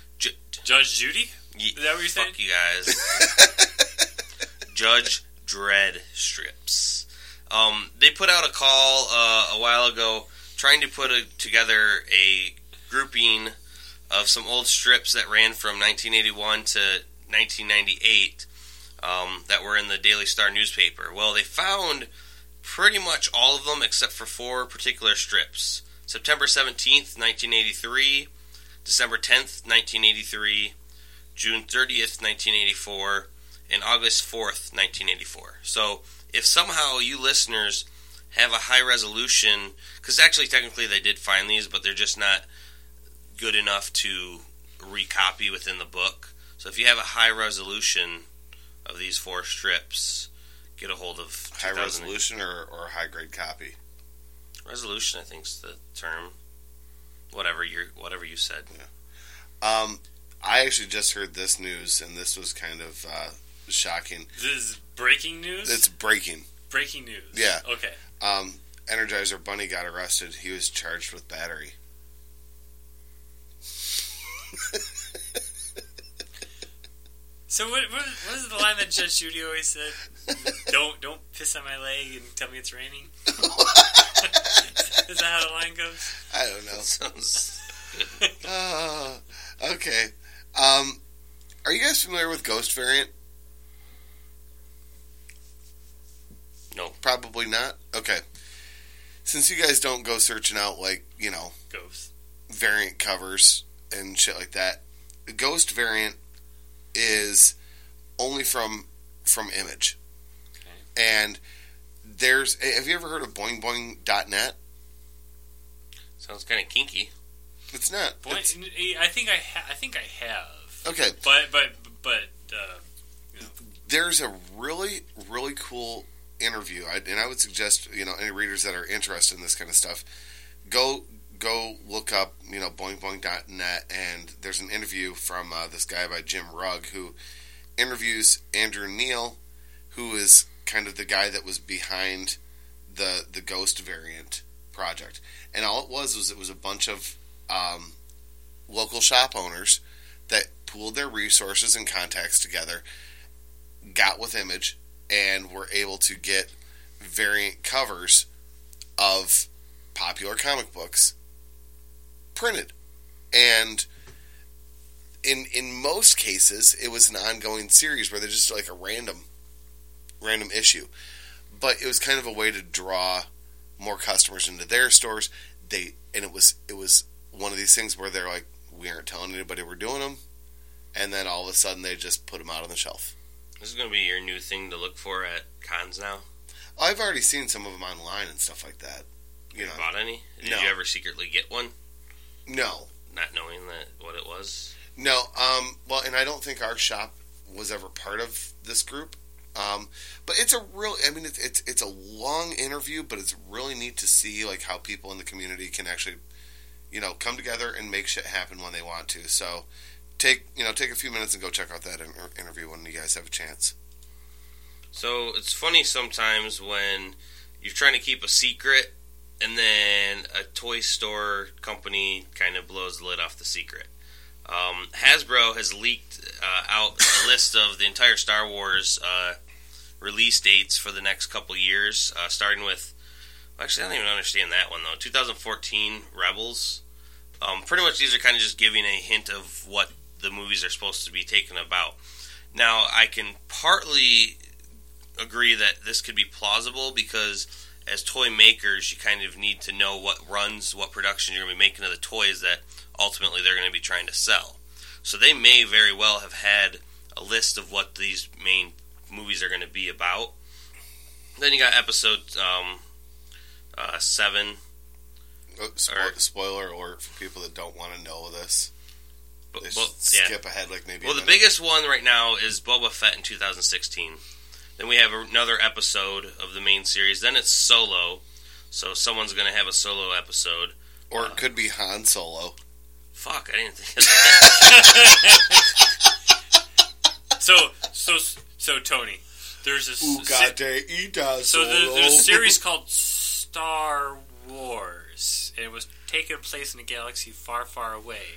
[SPEAKER 3] Is
[SPEAKER 2] that what you're saying?
[SPEAKER 3] Fuck you guys. Judge Dredd strips. They put out a call a while ago trying to put together a grouping of some old strips that ran from 1981 to 1998 that were in the Daily Star newspaper. Well, they found pretty much all of them except for 4 particular strips. September 17th, 1983, December 10th, 1983, June 30th, 1984, and August 4th, 1984. So if somehow you listeners have a high resolution, because actually technically they did find these, but they're just not good enough to recopy within the book. So if you have a high resolution of these 4 strips, get a hold of
[SPEAKER 1] high resolution or high grade copy.
[SPEAKER 3] Resolution, I think, is the term. Whatever you said.
[SPEAKER 1] Yeah. I actually just heard this news, and this was kind of shocking.
[SPEAKER 2] This is breaking news?
[SPEAKER 1] It's breaking.
[SPEAKER 2] Breaking news.
[SPEAKER 1] Yeah.
[SPEAKER 2] Okay.
[SPEAKER 1] Energizer Bunny got arrested. He was charged with battery.
[SPEAKER 2] So what is the line that Judge Judy always said? Don't piss on my leg and tell me it's raining. Is that how the line goes?
[SPEAKER 1] I don't know.
[SPEAKER 3] Sounds
[SPEAKER 1] okay. Are you guys familiar with Ghost Variant?
[SPEAKER 3] No.
[SPEAKER 1] Probably not? Okay. Since you guys don't go searching out,
[SPEAKER 2] Ghost
[SPEAKER 1] variant covers and shit like that, Ghost Variant is only from Image.
[SPEAKER 2] Okay.
[SPEAKER 1] And have you ever heard of boingboing.net?
[SPEAKER 3] Sounds kind of kinky.
[SPEAKER 1] It's not.
[SPEAKER 2] I think I have.
[SPEAKER 1] Okay.
[SPEAKER 2] But
[SPEAKER 1] there's a really, really cool interview, and I would suggest, any readers that are interested in this kind of stuff, go look up, boingboing.net, and there's an interview from this guy by Jim Rugg, who interviews Andrew Neil, who is kind of the guy that was behind the Ghost Variant project. And all it was a bunch of local shop owners that pooled their resources and contacts together, got with Image, and were able to get variant covers of popular comic books printed. And in most cases, it was an ongoing series where they're just like a random issue. But it was kind of a way to draw more customers into their stores. It was one of these things where they're like, we aren't telling anybody we're doing them, and then all of a sudden they just put them out on the shelf.
[SPEAKER 3] This is going to be your new thing to look for at cons now?
[SPEAKER 1] I've already seen some of them online and stuff like that.
[SPEAKER 3] You bought any? Did
[SPEAKER 1] No.
[SPEAKER 3] you ever secretly get one?
[SPEAKER 1] No.
[SPEAKER 3] Not knowing what it was?
[SPEAKER 1] No. Well, and I don't think our shop was ever part of this group. But it's it's a long interview, but it's really neat to see like how people in the community can actually, come together and make shit happen when they want to. So take a few minutes and go check out that interview when you guys have a chance.
[SPEAKER 3] So it's funny sometimes when you're trying to keep a secret and then a toy store company kind of blows the lid off the secret. Hasbro has leaked out a list of the entire Star Wars release dates for the next couple years, starting with... Actually, I don't even understand that one, though. 2014 Rebels. Pretty much these are kind of just giving a hint of what the movies are supposed to be taken about. Now, I can partly agree that this could be plausible because as toy makers, you kind of need to know what runs, what production you're going to be making of the toys that ultimately they're going to be trying to sell. So they may very well have had a list of what these main movies are going to be about. Then you got episode 7.
[SPEAKER 1] Spoiler alert for people that don't want to know this. They should
[SPEAKER 3] Yeah.
[SPEAKER 1] skip ahead like maybe.
[SPEAKER 3] Well, the biggest one right now is Boba Fett in 2016. Then we have another episode of the main series. Then it's Solo. So someone's going to have a solo episode.
[SPEAKER 1] Or it could be Han Solo.
[SPEAKER 3] Fuck, I didn't think of that.
[SPEAKER 2] So Tony, there's a
[SPEAKER 1] so
[SPEAKER 2] there's a series called Star Wars, and it was taking place in a galaxy far, far away.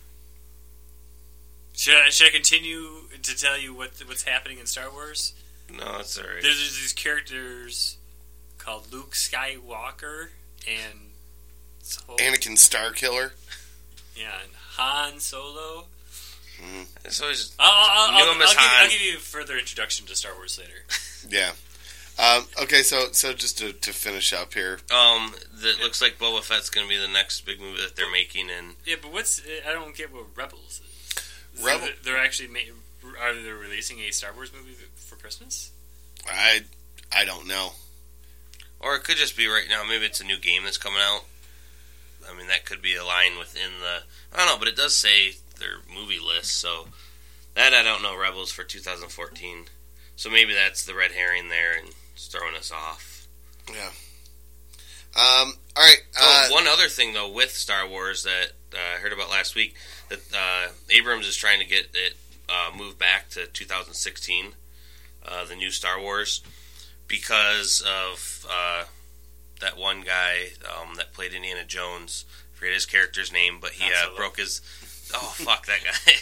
[SPEAKER 2] Should I continue to tell you what's happening in Star Wars?
[SPEAKER 3] No, it's alright.
[SPEAKER 2] There's these characters called Luke Skywalker and
[SPEAKER 1] Anakin Starkiller.
[SPEAKER 2] Yeah, and Han Solo.
[SPEAKER 3] It's always
[SPEAKER 2] I'll give you a further introduction to Star Wars later.
[SPEAKER 1] Yeah. Okay, so just to finish up here.
[SPEAKER 3] That looks like Boba Fett's going to be the next big movie that they're making. And
[SPEAKER 2] yeah, but I don't get what Rebels is. They're actually are they releasing a Star Wars movie for Christmas?
[SPEAKER 1] I don't know.
[SPEAKER 3] Or it could just be right now. Maybe it's a new game that's coming out. I mean, that could be a line within the... I don't know, but it does say their movie list, so... That I don't know, Rebels for 2014. So maybe that's the red herring there and it's throwing us off.
[SPEAKER 1] Yeah. Alright.
[SPEAKER 3] One other thing, though, with Star Wars that I heard about last week, that Abrams is trying to get it moved back to 2016, the new Star Wars, because of... that one guy that played Indiana Jones. I forget his character's name, but he broke his... Oh, fuck that guy.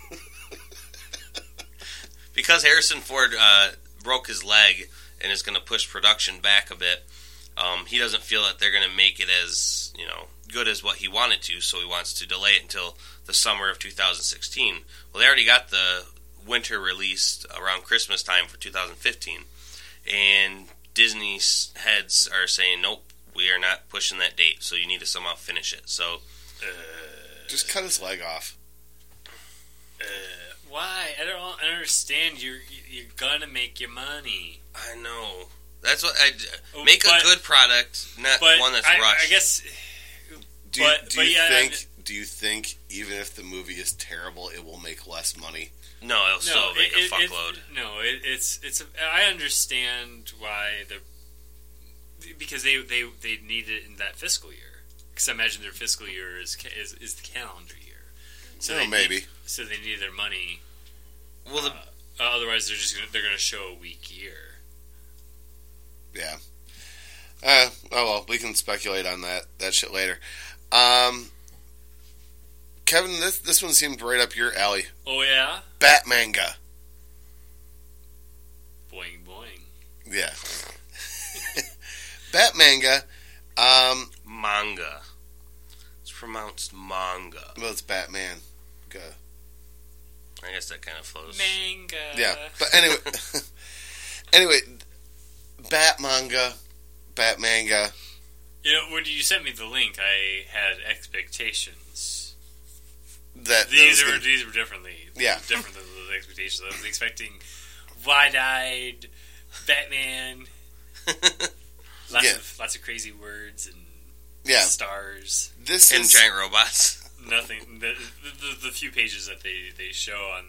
[SPEAKER 3] Because Harrison Ford broke his leg and is going to push production back a bit, he doesn't feel that they're going to make it as, good as what he wanted to, so he wants to delay it until the summer of 2016. Well, they already got the winter release around Christmas time for 2015, and... Disney's heads are saying, nope, we are not pushing that date, so you need to somehow finish it. So,
[SPEAKER 1] just cut his leg off.
[SPEAKER 2] Why? I don't understand. You're gonna make your money.
[SPEAKER 3] I know. That's what make a good product, not one that's rushed.
[SPEAKER 2] I guess.
[SPEAKER 1] Do you think even if the movie is terrible, it will make less money?
[SPEAKER 3] No, it'll still make a fuckload.
[SPEAKER 2] It's. I understand why because they need it in that fiscal year. Because I imagine their fiscal year is the calendar year. So
[SPEAKER 1] maybe.
[SPEAKER 2] So they need their money.
[SPEAKER 3] Well,
[SPEAKER 2] otherwise they're gonna show a weak year.
[SPEAKER 1] Yeah. Oh well, we can speculate on that shit later. Kevin, this one seemed right up your alley.
[SPEAKER 2] Oh, yeah?
[SPEAKER 1] Batmanga.
[SPEAKER 2] Boing, boing.
[SPEAKER 1] Yeah. Batmanga.
[SPEAKER 3] Manga. It's pronounced manga.
[SPEAKER 1] Well, it's Batman.
[SPEAKER 3] I guess that kind of flows.
[SPEAKER 2] Manga.
[SPEAKER 1] Yeah, but anyway, Batmanga.
[SPEAKER 2] When you sent me the link, I had expectations.
[SPEAKER 1] These
[SPEAKER 2] were different than the expectations. I was expecting wide-eyed Batman, lots of crazy words and stars.
[SPEAKER 3] And giant robots.
[SPEAKER 2] Nothing. The few pages that they show on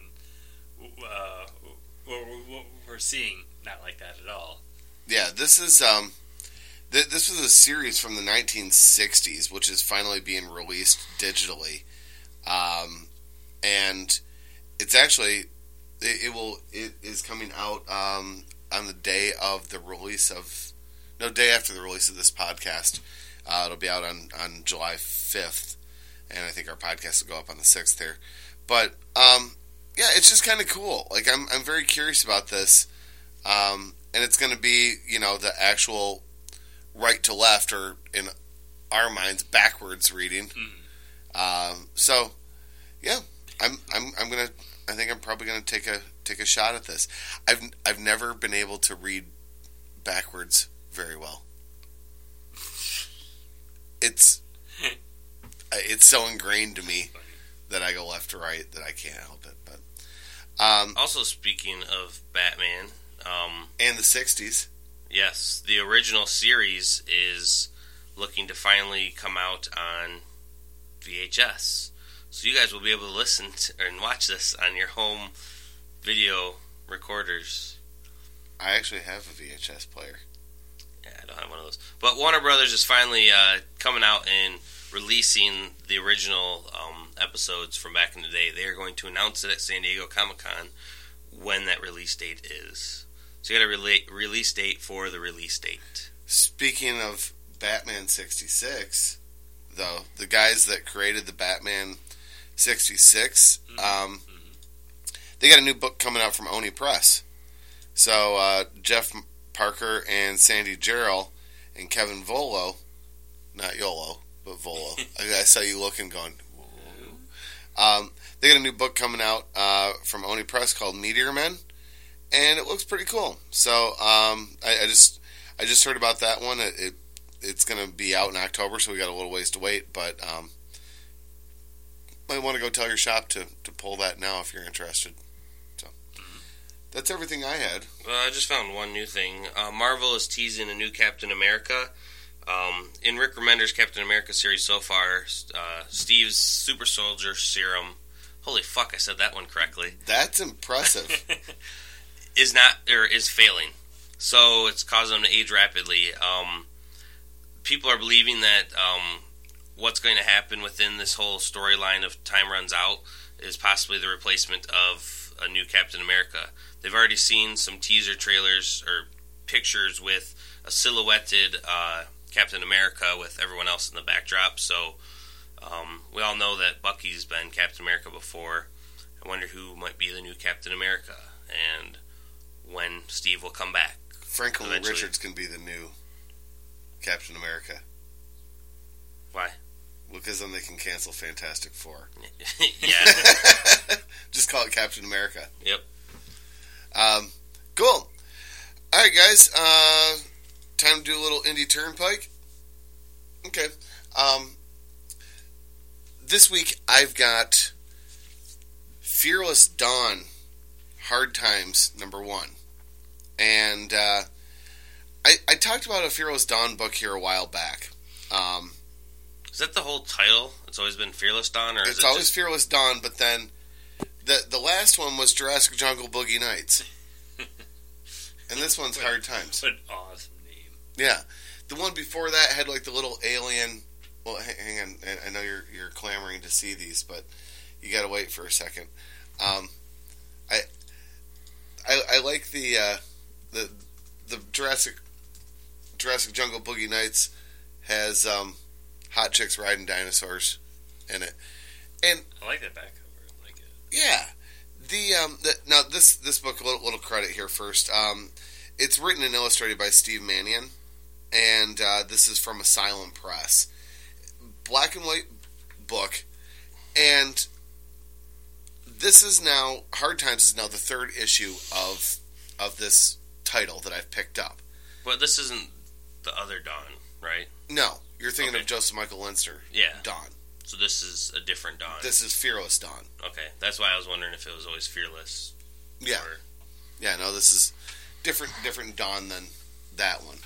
[SPEAKER 2] what we're seeing, not like that at all.
[SPEAKER 1] Yeah, this is this was a series from the 1960s, which is finally being released digitally. And it's actually it is coming out on the day of the release of day after the release of this podcast. It'll be out on July 5th, and I think our podcast will go up on the 6th here. But yeah, it's just kind of cool. Like I'm very curious about this, and it's going to be the actual right to left, or in our minds backwards reading. So yeah, I think I'm probably gonna take a shot at this. I've never been able to read backwards very well. It's so ingrained to me that I go left to right that I can't help it. But
[SPEAKER 3] also, speaking of Batman,
[SPEAKER 1] And the 60s.
[SPEAKER 3] Yes, the original series is looking to finally come out on VHS. So you guys will be able to listen to, and watch this on your home video recorders.
[SPEAKER 1] I actually have a VHS player.
[SPEAKER 3] Yeah, I don't have one of those. But Warner Brothers is finally coming out and releasing the original episodes from back in the day. They are going to announce it at San Diego Comic-Con when that release date is. So you got a release date for the release date.
[SPEAKER 1] Speaking of Batman 66, though, the guys that created the Batman 66, they got a new book coming out from Oni Press. So Jeff Parker and Sandy Jarrell and Kevin Volo, not Yolo, but Volo. I saw you looking, going, whoa. They got a new book coming out from Oni Press called Meteor Men, and it looks pretty cool. So I just heard about that one. It's going to be out in October, so we got a little ways to wait. But might want to go tell your shop to pull that now if you're interested. So that's everything I had.
[SPEAKER 3] Well, I just found one new thing. Marvel is teasing a new Captain America. In Rick Remender's Captain America series so far, Steve's Super Soldier Serum, holy fuck, I said that one correctly.
[SPEAKER 1] That's impressive.
[SPEAKER 3] is failing. So it's causing him to age rapidly. People are believing that what's going to happen within this whole storyline of Time Runs Out is possibly the replacement of a new Captain America. They've already seen some teaser trailers or pictures with a silhouetted Captain America with everyone else in the backdrop. So we all know that Bucky's been Captain America before. I wonder who might be the new Captain America and when Steve will come back.
[SPEAKER 1] Franklin Richards can be the new Captain America.
[SPEAKER 3] Why?
[SPEAKER 1] Because then they can cancel Fantastic Four.
[SPEAKER 3] Yeah.
[SPEAKER 1] Just call it Captain America.
[SPEAKER 3] Yep.
[SPEAKER 1] Cool. All right, guys. Time to do a little Indie Turnpike. Okay. This week I've got Fearless Dawn, Hard Times, #1. And I talked about a Fearless Dawn book here a while back.
[SPEAKER 3] Is that the whole title? It's always been Fearless Dawn? Or
[SPEAKER 1] it's always Fearless Dawn, but then the last one was Jurassic Jungle Boogie Nights. And this one's Hard Times.
[SPEAKER 2] What an awesome name.
[SPEAKER 1] Yeah. The one before that had like the little alien... Well, hang on. I know you're clamoring to see these, but you got to wait for a second. I like the Jurassic Jungle Boogie Nights has hot chicks riding dinosaurs in it, and
[SPEAKER 2] I like that back cover. I like it.
[SPEAKER 1] Yeah. Now this book, a little credit here first. It's written and illustrated by Steve Mannion, and this is from Asylum Press. Black and white book, and this is now Hard Times is now the third issue of this title that I've picked up.
[SPEAKER 3] But this isn't the other Dawn, right?
[SPEAKER 1] No, you're thinking of Joseph Michael Lindner.
[SPEAKER 3] Yeah.
[SPEAKER 1] Dawn.
[SPEAKER 3] So this is a different Dawn.
[SPEAKER 1] This is Fearless Dawn.
[SPEAKER 3] Okay, that's why I was wondering if it was always Fearless.
[SPEAKER 1] Yeah.
[SPEAKER 3] Or...
[SPEAKER 1] Yeah, no, this is different Dawn than that one.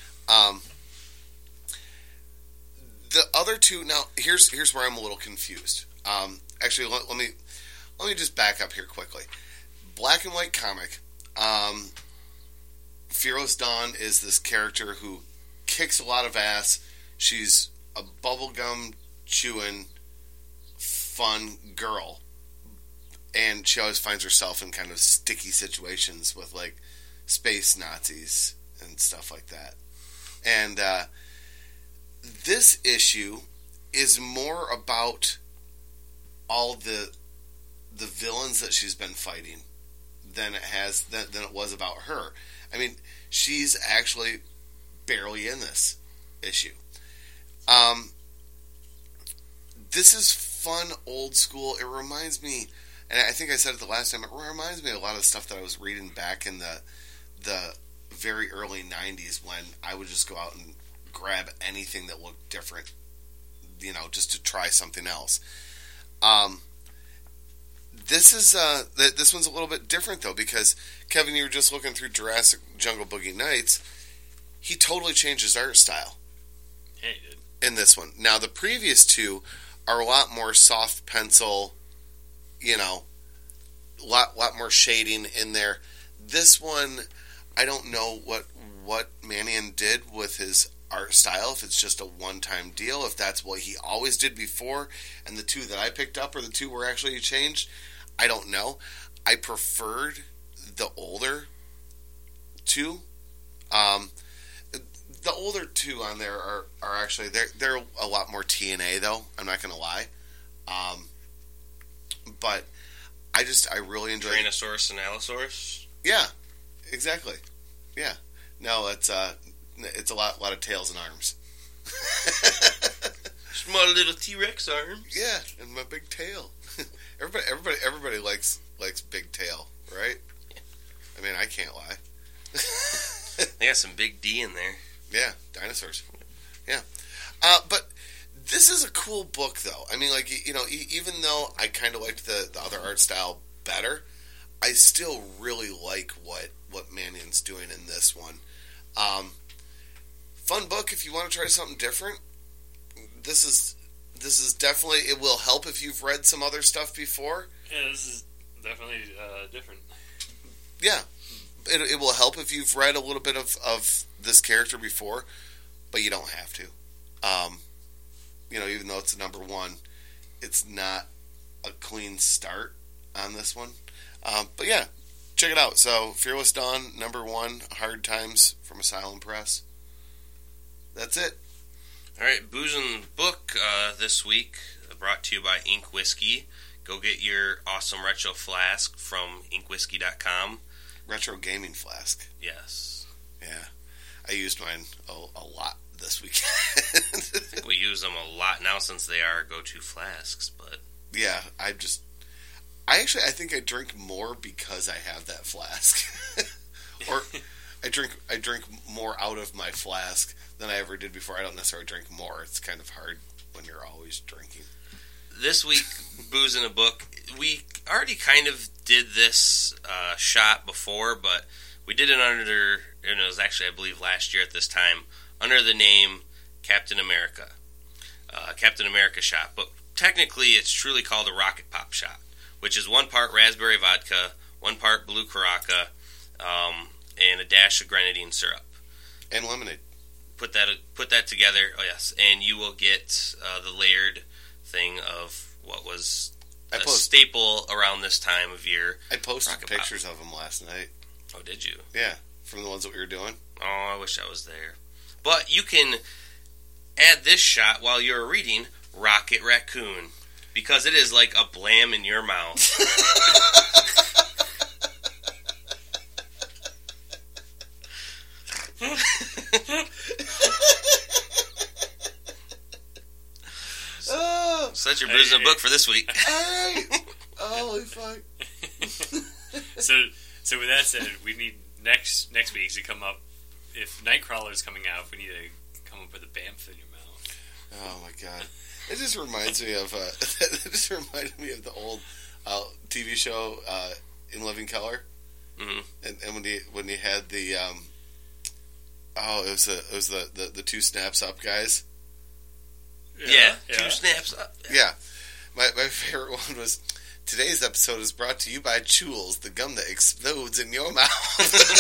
[SPEAKER 1] The other two, now here's where I'm a little confused. Actually, let me just back up here quickly. Black and white comic. Fearless Dawn is this character who kicks a lot of ass. She's a bubblegum chewing fun girl, and she always finds herself in kind of sticky situations with like space Nazis and stuff like that. And this issue is more about all the villains that she's been fighting than it was about her. I mean, she's actually barely in this issue. This is fun, old school. It reminds me, and I think I said it the last time, it reminds me of a lot of the stuff that I was reading back in the very early 90s when I would just go out and grab anything that looked different, just to try something else. This is this one's a little bit different though, because Kevin, you were just looking through Jurassic Jungle Boogie Nights. He totally changed his art style.
[SPEAKER 2] Yeah, he did.
[SPEAKER 1] In this one. Now the previous two are a lot more soft pencil, lot more shading in there. This one, I don't know what Mannion did with his art style, if it's just a one-time deal, if that's what he always did before, and the two that I picked up are the two were actually changed. I don't know. I preferred the older two. The older two on there are actually they're a lot more TNA though. I'm not gonna lie, but I really enjoy
[SPEAKER 3] Tyrannosaurus and Allosaurus.
[SPEAKER 1] Yeah, exactly. Yeah, no, it's a lot of tails and arms.
[SPEAKER 3] Small little T-Rex arms.
[SPEAKER 1] Yeah, and my big tail. Everybody likes big tail, right?
[SPEAKER 3] Yeah.
[SPEAKER 1] I mean, I can't lie.
[SPEAKER 3] They got some big D in there.
[SPEAKER 1] Yeah, dinosaurs. Yeah, but this is a cool book, though. I mean, even though I kind of liked the other art style better, I still really like what Mannion's doing in this one. Fun book if you want to try something different. This is definitely, it will help if you've read some other stuff before.
[SPEAKER 2] Yeah, this is definitely different.
[SPEAKER 1] Yeah, it will help if you've read a little bit of this character before, but you don't have to. Even though it's number one, it's not a clean start on this one. But yeah, check it out. So, Fearless Dawn, number one, Hard Times from Asylum Press. That's it.
[SPEAKER 3] All right, Booze and Book this week, brought to you by Ink Whiskey. Go get your awesome retro flask from inkwhiskey.com.
[SPEAKER 1] Retro gaming flask.
[SPEAKER 3] Yes.
[SPEAKER 1] Yeah. I used mine a lot this weekend.
[SPEAKER 3] I think we use them a lot now since they are go-to flasks, but...
[SPEAKER 1] Yeah, I think I drink more because I have that flask. Or I drink more out of my flask than I ever did before. I don't necessarily drink more. It's kind of hard when you're always drinking.
[SPEAKER 3] This week, Booze in a Book, we already kind of did this shot before, but we did it under, and it was actually, I believe, last year at this time, under the name Captain America. Captain America shot. But technically, it's truly called a Rocket Pop shot, which is 1 part raspberry vodka, 1 part blue caraca, and a dash of grenadine syrup.
[SPEAKER 1] And lemonade.
[SPEAKER 3] Put that together, and you will get the layered thing of what was a staple around this time of year.
[SPEAKER 1] I posted pictures of them last night.
[SPEAKER 3] Oh, did you?
[SPEAKER 1] Yeah, from the ones that we were doing.
[SPEAKER 3] Oh, I wish I was there. But you can add this shot while you're reading Rocket Raccoon, because it is like a blam in your mouth. So that's your Booze in a Book for this week.
[SPEAKER 1] Alright. Holy fuck.
[SPEAKER 2] So with that said, we need next week to come up, if Nightcrawler's coming out, we need to come up with a Bamf in your mouth.
[SPEAKER 1] Oh my god. It just reminds me of it just reminded me of the old TV show In Living Color.
[SPEAKER 3] Mm-hmm.
[SPEAKER 1] And when he had the it was the 2 snaps up guys.
[SPEAKER 3] Yeah. 2 snaps up.
[SPEAKER 1] Yeah. My favorite one was, today's episode is brought to you by Chewels, the gum that explodes in your mouth.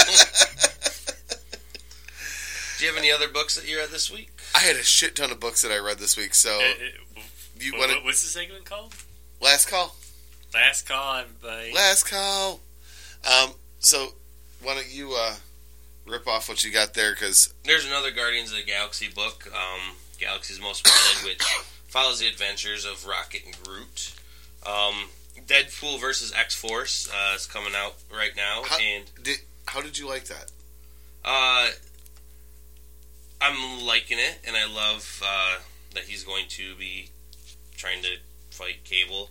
[SPEAKER 3] Do you have any other books that you read this week?
[SPEAKER 1] I had a shit ton of books that I read this week, so...
[SPEAKER 2] what's the segment called?
[SPEAKER 1] Last Call.
[SPEAKER 2] Last Call, everybody.
[SPEAKER 1] Last Call. So, why don't you rip off what you got there, because...
[SPEAKER 3] There's another Guardians of the Galaxy book, Galaxy's Most Wanted, which follows the adventures of Rocket and Groot. Deadpool vs. X-Force is coming out right now.
[SPEAKER 1] How did you like that?
[SPEAKER 3] I'm liking it, and I love that he's going to be trying to fight Cable.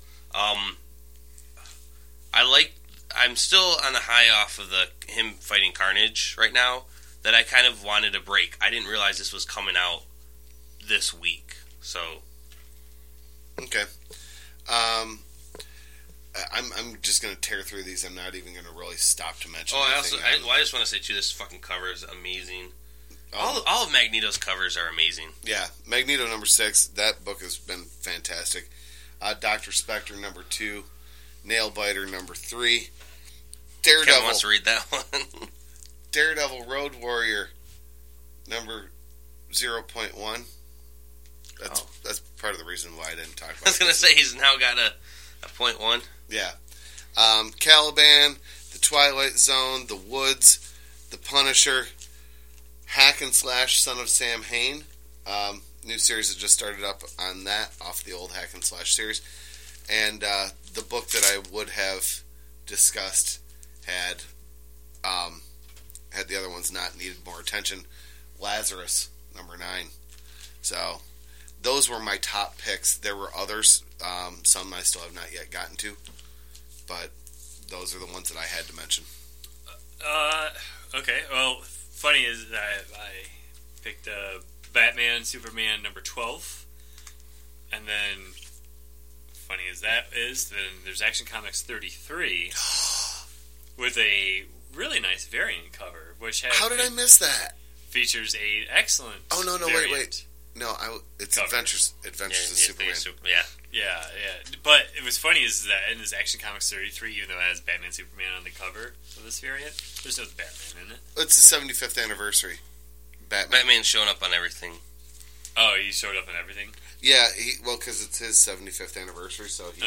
[SPEAKER 3] I'm still on the high off of him fighting Carnage right now, that I kind of wanted a break. I didn't realize this was coming out this week, so...
[SPEAKER 1] Okay. I'm just going to tear through these. I'm not even going to really stop to mention.
[SPEAKER 3] I just want to say too, this fucking cover is amazing. All of Magneto's covers are amazing.
[SPEAKER 1] Yeah, Magneto #6. That book has been fantastic. Dr. Spectre #2. Nailbiter #3. Daredevil.
[SPEAKER 3] Kevin wants to read that one.
[SPEAKER 1] Daredevil Road Warrior number 0.1. That's part of the reason why I didn't talk about it.
[SPEAKER 3] I was going to say he's now got a 0.1.
[SPEAKER 1] Yeah. Caliban, The Twilight Zone, The Woods, The Punisher, Hack and Slash, Son of Sam Hain. New series that just started up on that, off the old Hack and Slash series. And the book that I would have discussed had the other ones not needed more attention. Lazarus, number 9. So those were my top picks. There were others, some I still have not yet gotten to, but those are the ones that I had to mention.
[SPEAKER 2] Okay. Well, funny is that I picked Batman, Superman #12, and then funny as that is, then there's Action Comics 33 with a really nice variant cover, which has
[SPEAKER 1] How did I miss that?
[SPEAKER 2] features a excellent.
[SPEAKER 1] Oh no,
[SPEAKER 2] variant.
[SPEAKER 1] wait. No, it's
[SPEAKER 2] Cover.
[SPEAKER 1] Adventures of Superman.
[SPEAKER 2] Yeah. But it was funny is that in this Action Comics 33, even though it has Batman, Superman on the cover of this variant, there's no Batman in it.
[SPEAKER 1] It's the 75th anniversary.
[SPEAKER 3] Batman's showing up on everything.
[SPEAKER 2] Oh, he showed up on everything?
[SPEAKER 1] Yeah, because it's his 75th anniversary, so he's...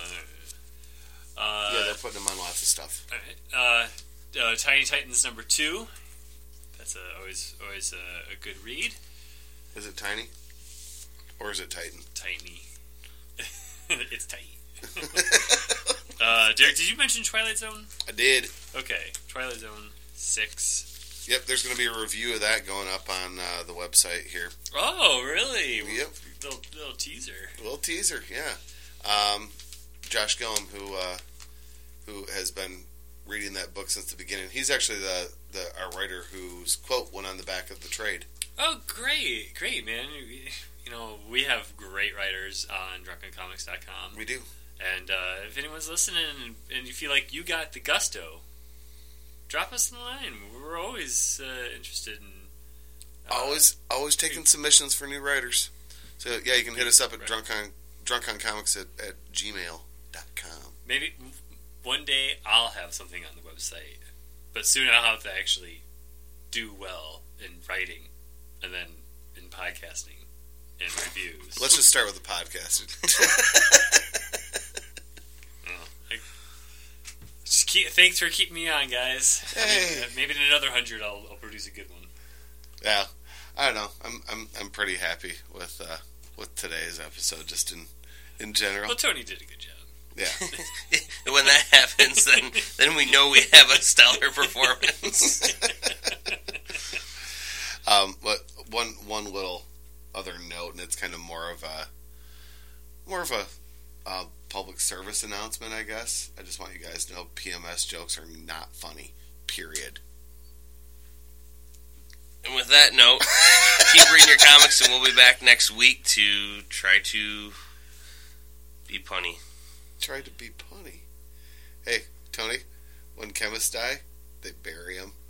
[SPEAKER 1] yeah, they're putting him on lots of stuff.
[SPEAKER 2] Alright. Tiny Titans #2. That's always a good read.
[SPEAKER 1] Is it Tiny? Or is it Titan?
[SPEAKER 2] Tiny. It's tight. Derek, did you mention Twilight Zone?
[SPEAKER 1] I did.
[SPEAKER 2] Okay, Twilight Zone 6.
[SPEAKER 1] Yep, there's going to be a review of that going up on the website here.
[SPEAKER 2] Oh, really?
[SPEAKER 1] Yep.
[SPEAKER 2] Little teaser.
[SPEAKER 1] A little teaser, yeah. Josh Gillum, who has been reading that book since the beginning. He's actually our writer whose quote went on the back of the trade.
[SPEAKER 2] Oh, great, man. You know, we have great writers on drunkencomics.com.
[SPEAKER 1] We do.
[SPEAKER 2] And if anyone's listening and you feel like you got the gusto, drop us a line. We're always interested in...
[SPEAKER 1] Always taking submissions for new writers. So, yeah, you can hit us up at drunkoncomics at gmail.com.
[SPEAKER 2] Maybe one day I'll have something on the website, but soon I'll have to actually do well in writing and then in podcasting and reviews.
[SPEAKER 1] Let's just start with the podcast.
[SPEAKER 2] Thanks for keeping me on, guys.
[SPEAKER 1] Hey.
[SPEAKER 2] Maybe in another 100 I'll produce a good one.
[SPEAKER 1] Yeah, I don't know. I'm pretty happy with today's episode, just in general.
[SPEAKER 2] Well, Tony did a good job.
[SPEAKER 1] Yeah.
[SPEAKER 3] When that happens, then we know we have a stellar performance.
[SPEAKER 1] But one little other note, and it's kind of more of a public service announcement, I guess. I just want you guys to know PMS jokes are not funny. Period.
[SPEAKER 3] And with that note, keep reading your comics, and we'll be back next week to try to be punny.
[SPEAKER 1] Try to be punny. Hey, Tony, when chemists die, they bury them.